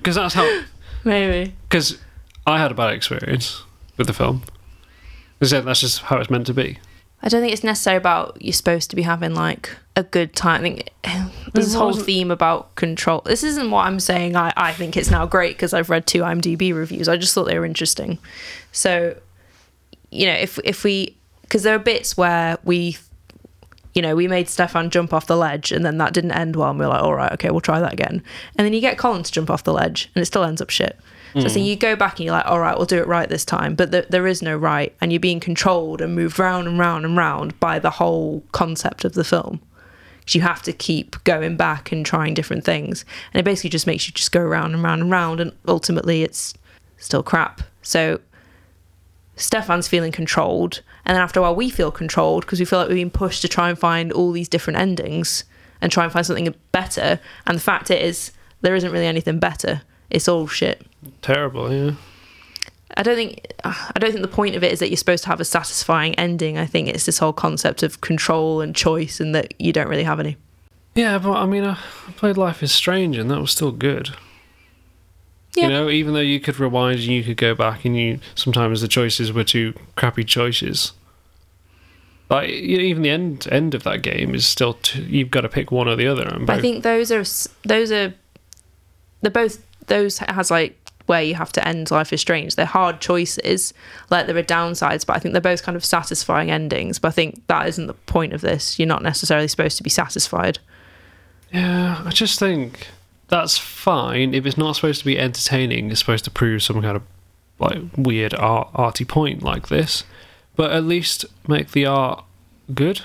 because that's how. Maybe. Because I had a bad experience with the film. Is that that's just how it's meant to be? I don't think it's necessarily about you're supposed to be having like a good time. I think there's this whole theme about control. This isn't what I'm saying. I, I think it's now great because I've read two IMDb reviews. I just thought they were interesting. So, you know, if if we, because there are bits where we, you know, we made Stefan jump off the ledge and then that didn't end well. And we we're like, all right, okay, we'll try that again. And then you get Colin to jump off the ledge and it still ends up shit. So mm. I think you go back and you're like, all right, we'll do it right this time. But th- there is no right. And you're being controlled and moved round and round and round by the whole concept of the film. Because you have to keep going back and trying different things. And it basically just makes you just go round and round and round. And ultimately, it's still crap. So Stefan's feeling controlled. And then after a while, we feel controlled because we feel like we're being pushed to try and find all these different endings and try and find something better. And the fact is, there isn't really anything better. It's all shit. Terrible, yeah. I don't think I don't think the point of it is that you're supposed to have a satisfying ending. I think it's this whole concept of control and choice and that you don't really have any. Yeah, but I mean, I played Life is Strange and that was still good. Yeah. You know, even though you could rewind and you could go back and you sometimes the choices were two crappy choices. Like, you know, even the end end of that game is still two, you've got to pick one or the other. And both. I think those are those are they're both those has like where you have to end Life is Strange. They're hard choices, like there are downsides, but I think they're both kind of satisfying endings. But I think that isn't the point of this. You're not necessarily supposed to be satisfied. Yeah, I just think that's fine if it's not supposed to be entertaining. It's supposed to prove some kind of like weird art, arty point like this, but at least make the art good.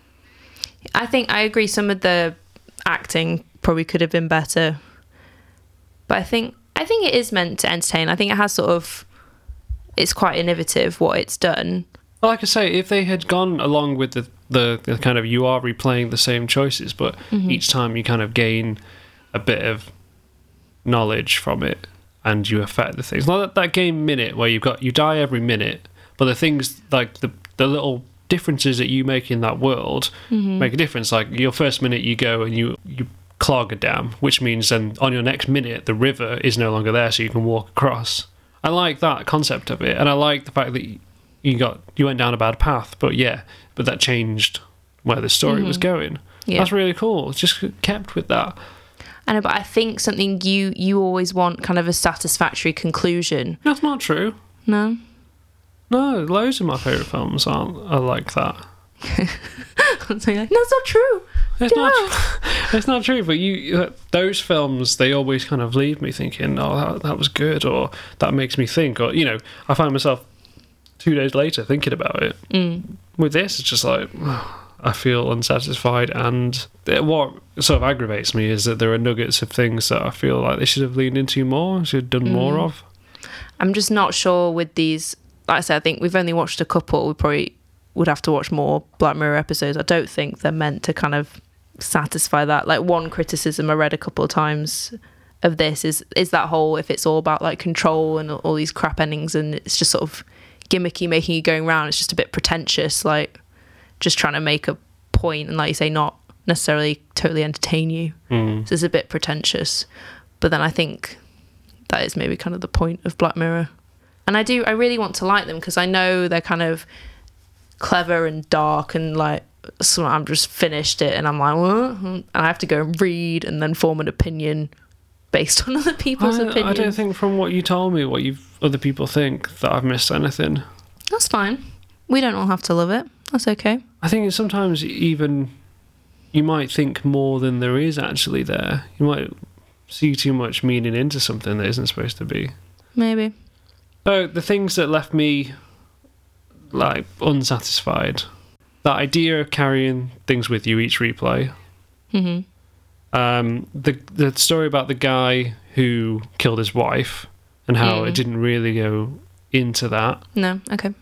I think I agree. Some of the acting probably could have been better. But I think I think it is meant to entertain. I think it has sort of, it's quite innovative what it's done. Well, like I say, if they had gone along with the, the, the kind of, you are replaying the same choices, but mm-hmm. each time you kind of gain a bit of knowledge from it and you affect the things. Like that, that game Minute where you've got, you die every minute, but the things, like the, the little differences that you make in that world mm-hmm. make a difference. Like your first minute you go and you... you clog a dam, which means then on your next minute the river is no longer there, so you can walk across. I like that concept of it, and I like the fact that you got you went down a bad path, but yeah, but that changed where the story mm-hmm. was going. Yeah. That's really cool. It's just kept with that. I know, but I think something you you always want kind of a satisfactory conclusion. That's not true. No. No, loads of my favourite films aren't are like that. I'm saying like, no, it's not true. It's not, it's not true, but you those films, they always kind of leave me thinking, oh, that, that was good, or that makes me think, or, you know, I find myself two days later thinking about it. Mm. With this, it's just like, oh, I feel unsatisfied, and what sort of aggravates me is that there are nuggets of things that I feel like they should have leaned into more, should have done mm. more of. I'm just not sure with these, like I said, I think we've only watched a couple, we probably would have to watch more Black Mirror episodes. I don't think they're meant to kind of satisfy that. Like one criticism I read a couple of times of this is is that whole, if it's all about like control and all these crap endings and it's just sort of gimmicky making you going round, it's just a bit pretentious, like just trying to make a point and, like you say, not necessarily totally entertain you. Mm. So it's a bit pretentious, but then I think that is maybe kind of the point of Black Mirror. And I do I really want to like them because I know they're kind of clever and dark, and like so I'm just finished it and I'm like, what? And I have to go and read and then form an opinion based on other people's I, opinions. I don't think from what you told me, what you've other people think, that I've missed anything. That's fine. We don't all have to love it. That's okay. I think sometimes even you might think more than there is actually there. You might see too much meaning into something that isn't supposed to be. Maybe. So the things that left me like unsatisfied, that idea of carrying things with you each replay. Mm-hmm. Um, the the story about the guy who killed his wife and how mm. it didn't really go into that. No, okay.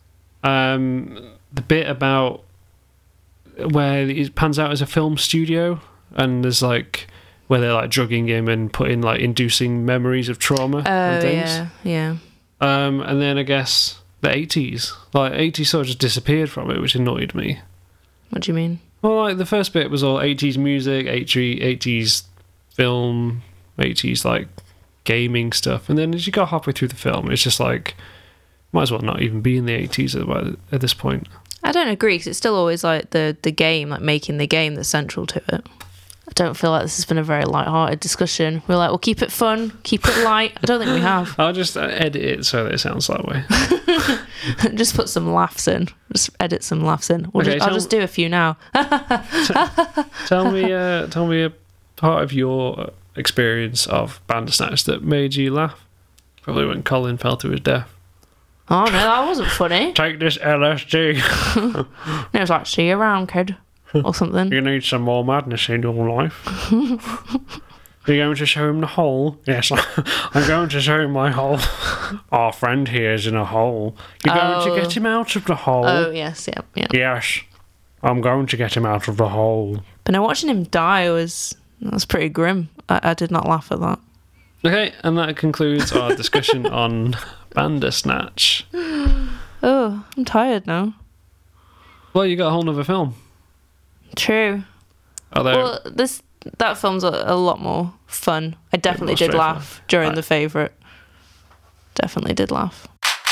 Um, the bit about where it pans out as a film studio and there's like where they're like drugging him and putting like inducing memories of trauma oh, and things. yeah, yeah. Um, and then I guess the eighties, like eighties sort of just disappeared from it, which annoyed me. What do you mean? Well, like the first bit was all eighties music, eighties film, eighties like gaming stuff. And then as you go halfway through the film, it's just like, might as well not even be in the eighties at, at this point. I don't agree, because it's still always like the, the game, like making the game that's central to it. I don't feel like this has been a very light-hearted discussion. We're like, we'll keep it fun, keep it light. I don't think we have. I'll just uh, edit it so that it sounds that way. Just put some laughs in. Just edit some laughs in. We'll Okay, just, I'll tell- just do a few now. Tell me, uh, tell me a part of your experience of Bandersnatch that made you laugh. Probably when Colin fell to his death. Oh no, that wasn't funny. Take this L S D. It was like, see you around, kid. Or something. You need some more madness in your life. You're going to show him the hole? Yes, I'm going to show him my hole. Our friend here is in a hole. You're Oh. going to get him out of the hole? Oh, yes, yeah, yeah. Yes, I'm going to get him out of the hole. But now watching him die was, that was pretty grim. I, I did not laugh at that. Okay, and that concludes our discussion on Bandersnatch. Oh, I'm tired now. Well, you got a whole nother film. True. Although, Well, this that film's a, a lot more fun. I definitely more did straightforward. laugh during Right. the favourite. Definitely did laugh.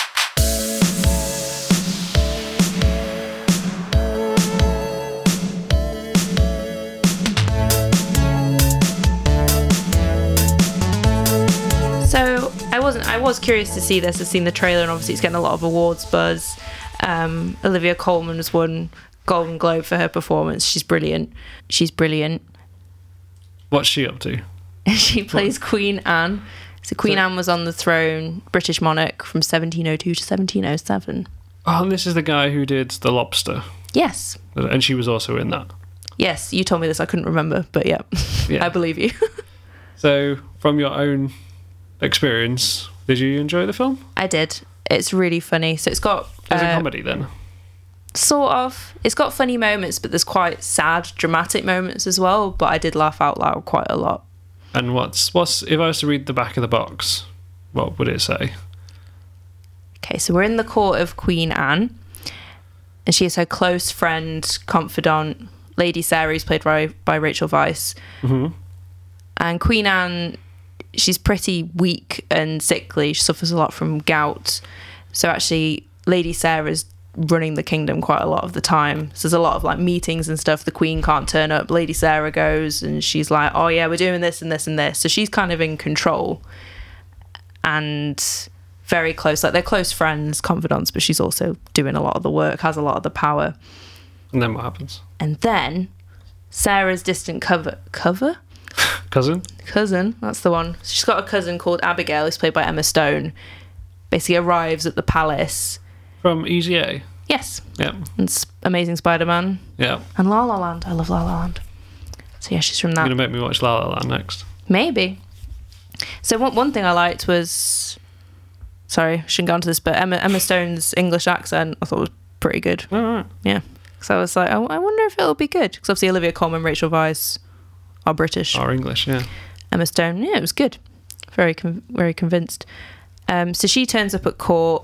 So I wasn't. I was curious to see this. I've seen the trailer, and obviously it's getting a lot of awards buzz. Um, Olivia Colman has won Golden Globe for her performance. She's brilliant. She's brilliant. what's she up to? She plays Queen Anne. So Queen So- Anne was on the throne, British monarch from seventeen oh two to seventeen oh seven. Oh, and this is the guy who did The Lobster. Yes. And she was also in that. Yes, you told me this. I couldn't remember, but yeah, Yeah. I believe you. So, from your own experience, did you enjoy the film? I did. It's really funny. So it's got It's a uh, comedy then. sort of. It's got funny moments, but there's quite sad, dramatic moments as well. But I did laugh out loud quite a lot. And what's what's if I was to read the back of the box, what would it say? Okay, so we're in the court of Queen Anne, and she is her close friend, confidant, Lady Sarah, who's played by, by Rachel Weisz. Mm-hmm. And Queen Anne, she's pretty weak and sickly. She suffers a lot from gout. So actually, Lady Sarah's running the kingdom quite a lot of the time. So there's a lot of like meetings and stuff. The Queen can't turn up. Lady Sarah goes and she's like, oh yeah, we're doing this and this and this. So she's kind of in control and very close. Like they're close friends, confidants, but she's also doing a lot of the work, has a lot of the power. And then what happens? And then Sarah's distant cover cover? Cousin? cousin, that's the one. She's got a cousin called Abigail, who's played by Emma Stone, basically arrives at the palace. From Easy A. Yes, Yeah. and S- Amazing Spider-Man Yeah. and La La Land. I love La La Land. So yeah, she's from You're that. gonna make me watch La La Land next. Maybe. So one one thing I liked was, sorry, shouldn't go into this, but Emma Emma Stone's English accent I thought was pretty good. All right. Yeah, so I was like, I, I wonder if it'll be good because obviously Olivia Colman, Rachel Weisz are British. Or English, yeah. Emma Stone, yeah, it was good. Very, con- very convinced. Um, so she turns up at court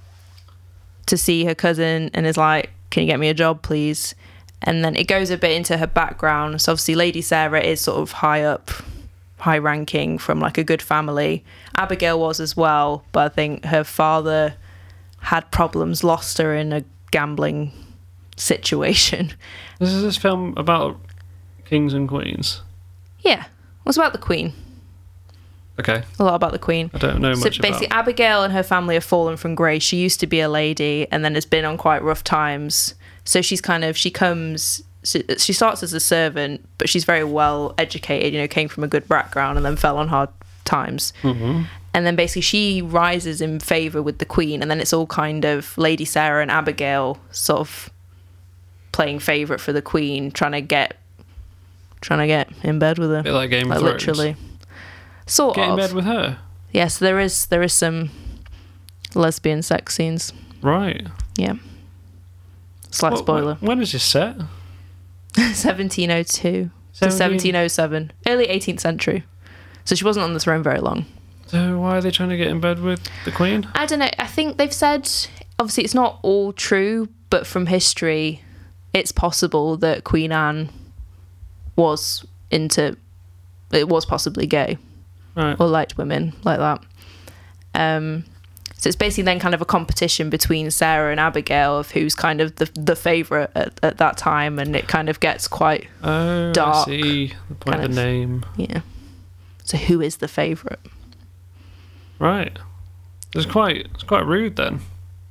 to see her cousin and is like, "Can you get me a job, please?" And then it goes a bit into her background. So obviously, Lady Sarah is sort of high up, high ranking from like a good family. Abigail was as well, but I think her father had problems, lost her in a gambling situation. This is this film about kings and queens. Yeah, it was about the Queen. Okay. A lot about the Queen. I don't know So much basically, about. Abigail and her family have fallen from grace. She used to be a lady and then has been on quite rough times. So she's kind of, she comes, she she starts as a servant, but she's very well educated, you know, came from a good background and then fell on hard times. Mm-hmm. And then basically she rises in favour with the Queen, and then it's all kind of Lady Sarah and Abigail sort of playing favourite for the Queen, trying to get, trying to get in bed with her. A bit like Game Like of Thrones. literally. Sort Get in of. bed with her. Yes, there is there is some lesbian sex scenes. Right. Yeah. Slight What- spoiler. When, when is this set? seventeen oh two to Seventeen- seventeen oh seven. Early eighteenth century. So she wasn't on the throne very long. So why are they trying to get in bed with the Queen? I don't know. I think they've said, obviously it's not all true, but from history, it's possible that Queen Anne was into, it was possibly gay. Right. or liked women like that. Um, so it's basically then kind of a competition between Sarah and Abigail of who's kind of the the favourite at, at that time, and it kind of gets quite Oh, dark, I see the point of kind the of- name. yeah. So who is the favourite? Right. It's quite it's quite rude then.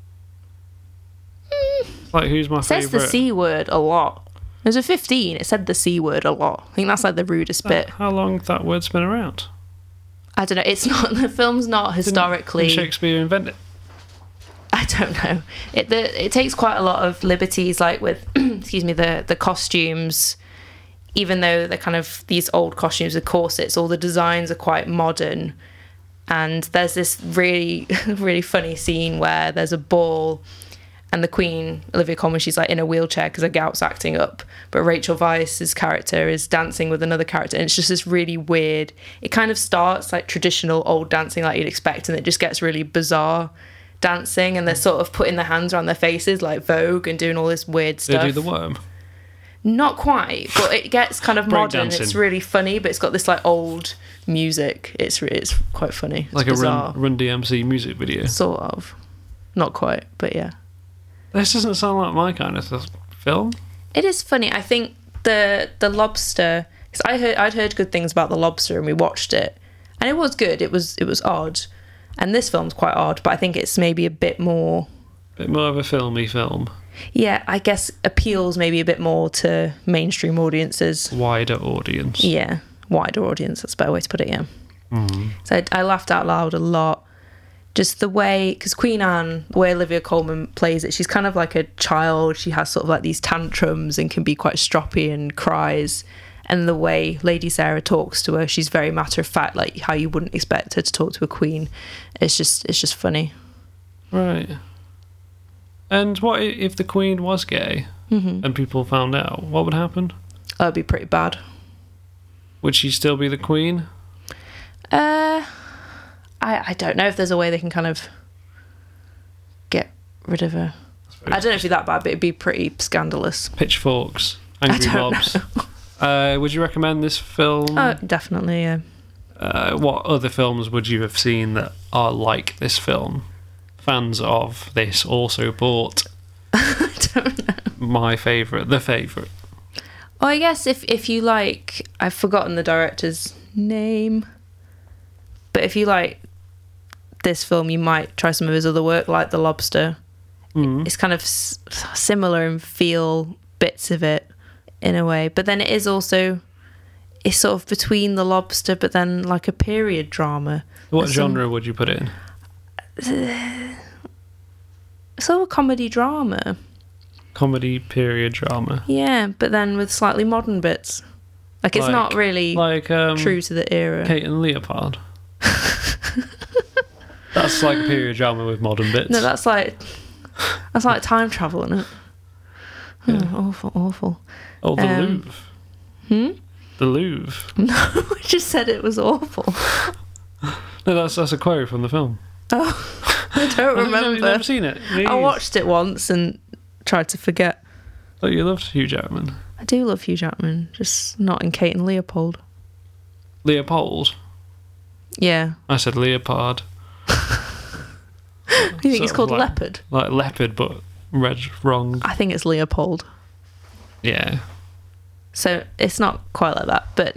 It's like, who's my It says favourite? the C word a lot. There's a fifteen. It said the C word a lot. I think that's like the rudest bit. How long that word's been around? I don't know. It's not the film's not historically. Didn't Shakespeare invent it? I don't know. It the, it takes quite a lot of liberties, like with excuse me, the the costumes. Even though they're kind of these old costumes with corsets, all the designs are quite modern. And there's this really really funny scene where there's a ball, and the Queen, Olivia Colman, she's like in a wheelchair because her gout's acting up. But Rachel Weisz's character is dancing with another character, and it's just this really weird. It kind of starts like traditional old dancing, like you'd expect, and it just gets really bizarre dancing, and they're sort of putting their hands around their faces like Vogue and doing all this weird They stuff. do the worm. Not quite, but it gets kind of Break modern. dancing. It's really funny, but it's got this like old music. It's re- it's quite funny. It's Like bizarre. a Run, Run D M C music video. Sort of. Not quite, but yeah. This doesn't sound like my kind of th- film. It is funny. I think the the Lobster, because I heard I'd heard good things about the Lobster, and we watched it, and it was good. It was it was odd, and this film's quite odd, but I think it's maybe a bit more. Bit more of a filmy film. Yeah, I guess appeals maybe a bit more to mainstream audiences. Wider audience. Yeah, wider audience. That's a better way to put it. Yeah. Mm. So I, I laughed out loud a lot. Just the way, because Queen Anne, the way Olivia Colman plays it, she's kind of like a child. She has sort of like these tantrums and can be quite stroppy and cries. And the way Lady Sarah talks to her, she's very matter of fact, like how you wouldn't expect her to talk to a queen. It's just, it's just funny. Right. And what i- if the Queen was gay Mm-hmm. and people found out? What would happen? That'd be pretty bad. Would she still be the Queen? Uh, I I don't know if there's a way they can kind of get rid of her. I don't know if it'd be that bad, but it'd be pretty scandalous. Pitchforks. Angry don't Bobs. Uh, would you recommend this film? Oh, definitely, yeah. Uh, what other films would you have seen that are like this film? Fans of this also bought I don't know. my favourite, the favourite. Oh, I guess if, if you like, I've forgotten the director's name, but if you like this film, you might try some of his other work, like The Lobster. Mm. It's kind of s- similar and feel bits of it in a way, but then it is also, it's sort of between The Lobster, but then like a period drama. What There's some- genre would you put it in? Sort of a comedy drama. Comedy, period drama. Yeah, but then with slightly modern bits. Like it's Like- not really Like um, true to the era. Kate and Leopard. That's like a period drama with modern bits. No, that's like that's like time travel, isn't it? Yeah. Oh, awful, awful. Oh, the um, Louvre. Hmm? The Louvre. No, I just said it was awful. No, that's that's a quote from the film. Oh, I don't Have you never- remember. never seen it? I watched it once and tried to forget. Oh, you loved Hugh Jackman. I do love Hugh Jackman, just not in Kate and Leopold. Leopold. Yeah. I said leopard. You think Sort it's of called like- Leopard? Like leopard, but read wrong. I think it's Leopold. Yeah. So it's not quite like that, but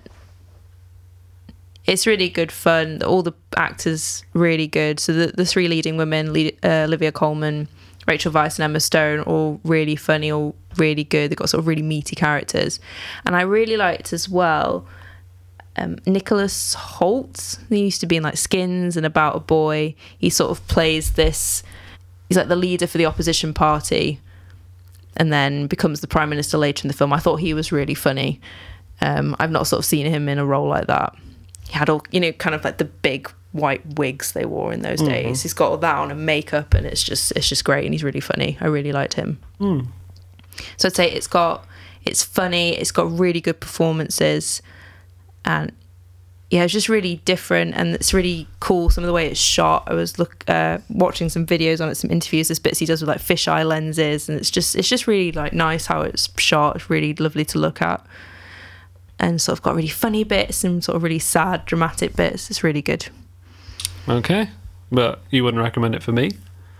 it's really good fun. All the actors really good. So the, the three leading women, Le- uh, Olivia Colman, Rachel Weisz and Emma Stone, all really funny, all really good. They've got sort of really meaty characters. And I really liked as well um, Nicholas Hoult. He used to be in like Skins and About a Boy. He sort of plays this, he's like the leader for the opposition party and then becomes the Prime Minister later in the film. I thought he was really funny. Um, I've not sort of seen him in a role like that. He had all, you know, kind of like the big white wigs they wore in those Mhm. days. He's got all that on and makeup, and it's just it's just great, and he's really funny. I really liked him. Mm. So I'd say it's got it's funny, it's got really good performances, and yeah, it's just really different, and it's really cool. Some of the way it's shot. I was look uh, watching some videos on it, some interviews. There's bits he does with like fisheye lenses, and it's just it's just really like nice how it's shot. It's really lovely to look at. and sort of got really funny bits and sort of really sad, dramatic bits. It's really good. Okay, but you wouldn't recommend it for me?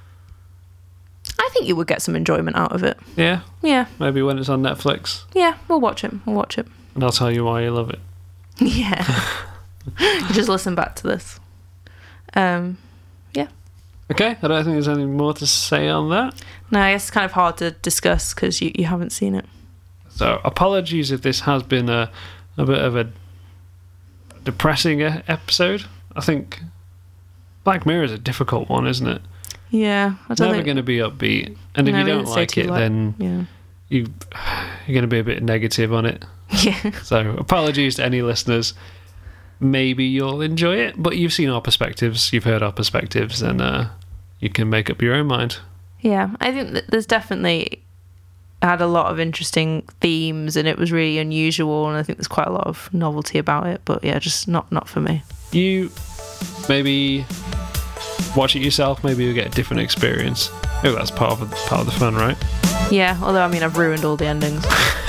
I think you would get some enjoyment out of it. Yeah? Yeah. Maybe when it's on Netflix. Yeah, we'll watch it. We'll watch it. And I'll tell you why you love it. Yeah. You just listen back to this. Um, yeah. Okay, I don't think there's any more to say on that. No, I guess it's kind of hard to discuss because you, you haven't seen it. So, apologies if this has been a, a bit of a depressing e- episode. I think Black Mirror is a difficult one, isn't it? Yeah. I It's don't never think... going to be upbeat. And if No, you we don't didn't say like too it, light. then Yeah. you, you're going to be a bit negative on it. Yeah. So, apologies to any listeners. Maybe you'll enjoy it, but you've seen our perspectives, you've heard our perspectives, and uh, you can make up your own mind. Yeah, I think that there's definitely had a lot of interesting themes, and it was really unusual, and I think there's quite a lot of novelty about it. But yeah, just not not for me. You maybe watch it yourself. Maybe you'll get a different experience. Oh, that's part of the, part of the fun, right? Yeah, although I mean I've ruined all the endings.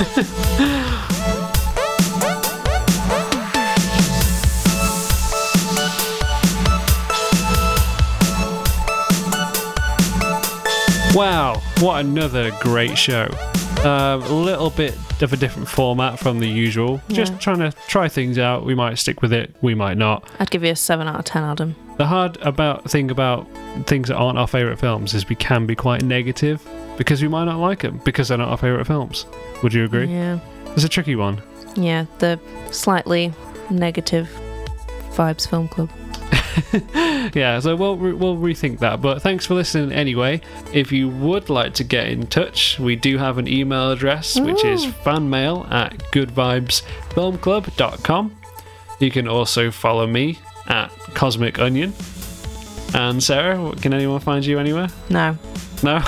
Wow, what another great show. Uh, a little bit of a different format from the usual. Yeah. Just trying to try things out. We might stick with it, we might not. I'd give you a seven out of ten, Adam. The hard about thing about things that aren't our favourite films is we can be quite negative because we might not like them because they're not our favourite films. Would you agree? Yeah. It's a tricky one. Yeah, the slightly negative vibes film club. Yeah, so we'll re- we'll rethink that. But thanks for listening anyway. If you would like to get in touch, we do have an email address, which is Ooh. fanmail at goodvibesfilmclub dot com. You can also follow me at Cosmic Onion. And Sarah, can anyone find you anywhere? No. No?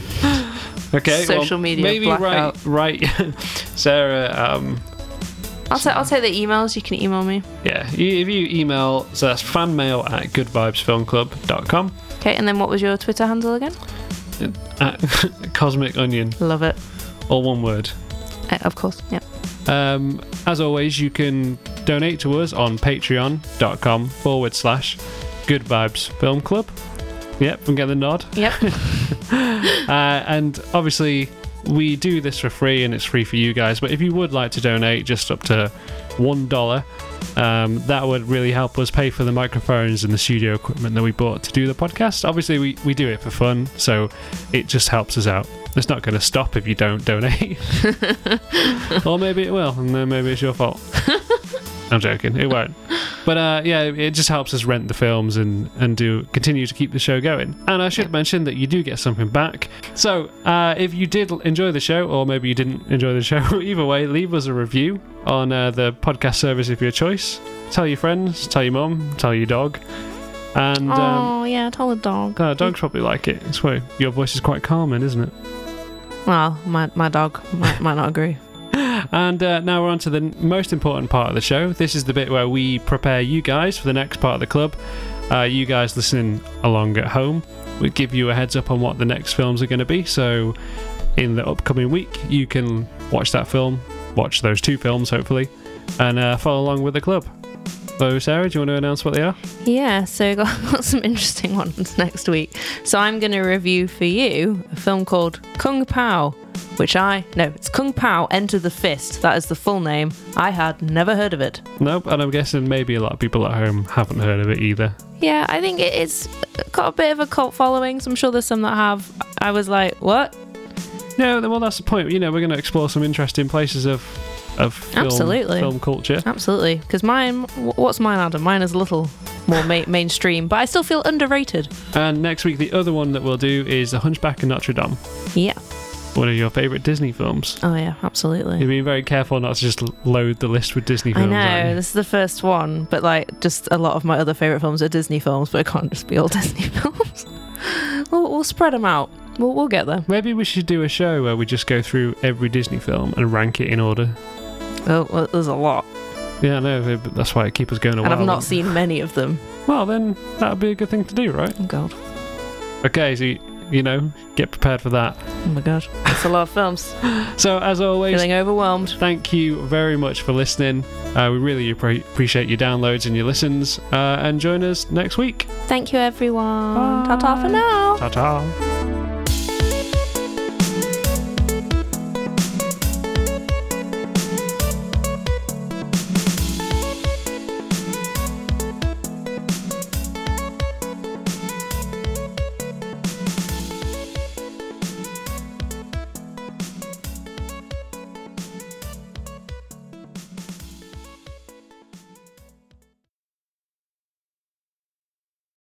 Okay. Social well, media maybe blackout. right, right. Sarah, um, I'll take I'll take the emails. You can email me. yeah, you- if you email, so that's fanmail at goodvibesfilmclub dot com. Okay, and then what was your Twitter handle again? At Cosmic Onion, Love it. all one word. Uh, of course. Yeah. Um, as always, you can donate to us on patreon.com forward slash Good Vibes Film Club. Yep, I'm getting the nod. Yep. Uh, and obviously, we do this for free and it's free for you guys. But if you would like to donate just up to one dollar, um, that would really help us pay for the microphones and the studio equipment that we bought to do the podcast. Obviously, we, we do it for fun, so it just helps us out. It's not going to stop if you don't donate. Or maybe it will, and then maybe it's your fault. I'm joking, it won't. But uh, yeah, it just helps us rent the films and, and do continue to keep the show going. And I should Yep. mention that you do get something back. So uh, if you did enjoy the show, or maybe you didn't enjoy the show, either way, leave us a review on uh, the podcast service of your choice. Tell your friends, tell your mum, tell your dog. And um, Oh yeah, tell the dog. uh, dogs probably like it. It's why your voice is quite calming, isn't it? Well, my my dog might, might not agree. And uh, now we're on to the n- most important part of the show. This is the bit where we prepare you guys for the next part of the club. Uh, you guys listening along at home, we give you a heads up on what the next films are going to be. So in the upcoming week, you can watch that film, watch those two films hopefully, and uh, follow along with the club. So Sarah, do you want to announce what they are? Yeah, so got, got some interesting ones next week. So I'm going to review for you a film called Kung Pao, which I no, it's Kung Pao Enter the Fist. That is the full name. I had never heard of it. Nope, and I'm guessing maybe a lot of people at home haven't heard of it either. Yeah, I think it- it's got a bit of a cult following, so I'm sure there's some that have. I was like, what? Yeah, well, that's the point. You know, we're going to explore some interesting places of of film, Absolutely. film culture. Absolutely, because mine, wh- what's mine, Adam? Mine is a little more ma- mainstream, but I still feel underrated. And next week, the other one that we'll do is The Hunchback of Notre Dame. Yeah. One of your favourite Disney films. Oh yeah, absolutely. You're being very careful not to just load the list with Disney I films. know, aren't you? this is the first one, but like just a lot of my other favourite films are Disney films, but it can't just be all Disney films. we'll, we'll spread them out. We'll, we'll get there. Maybe we should do a show where we just go through every Disney film and rank it in order. Oh, well, there's a lot. Yeah, I know, but that's why it keeps us going a And while. I've not seen many of them. Well, then that would be a good thing to do, right? Oh, God. Okay, so you, you know, get prepared for that. Oh my god, that's a lot of films. So as always, Feeling overwhelmed. thank you very much for listening. Uh, we really appre- appreciate your downloads and your listens. Uh, and join us next week. Thank you, everyone. Ta-ta for now. Ta-ta.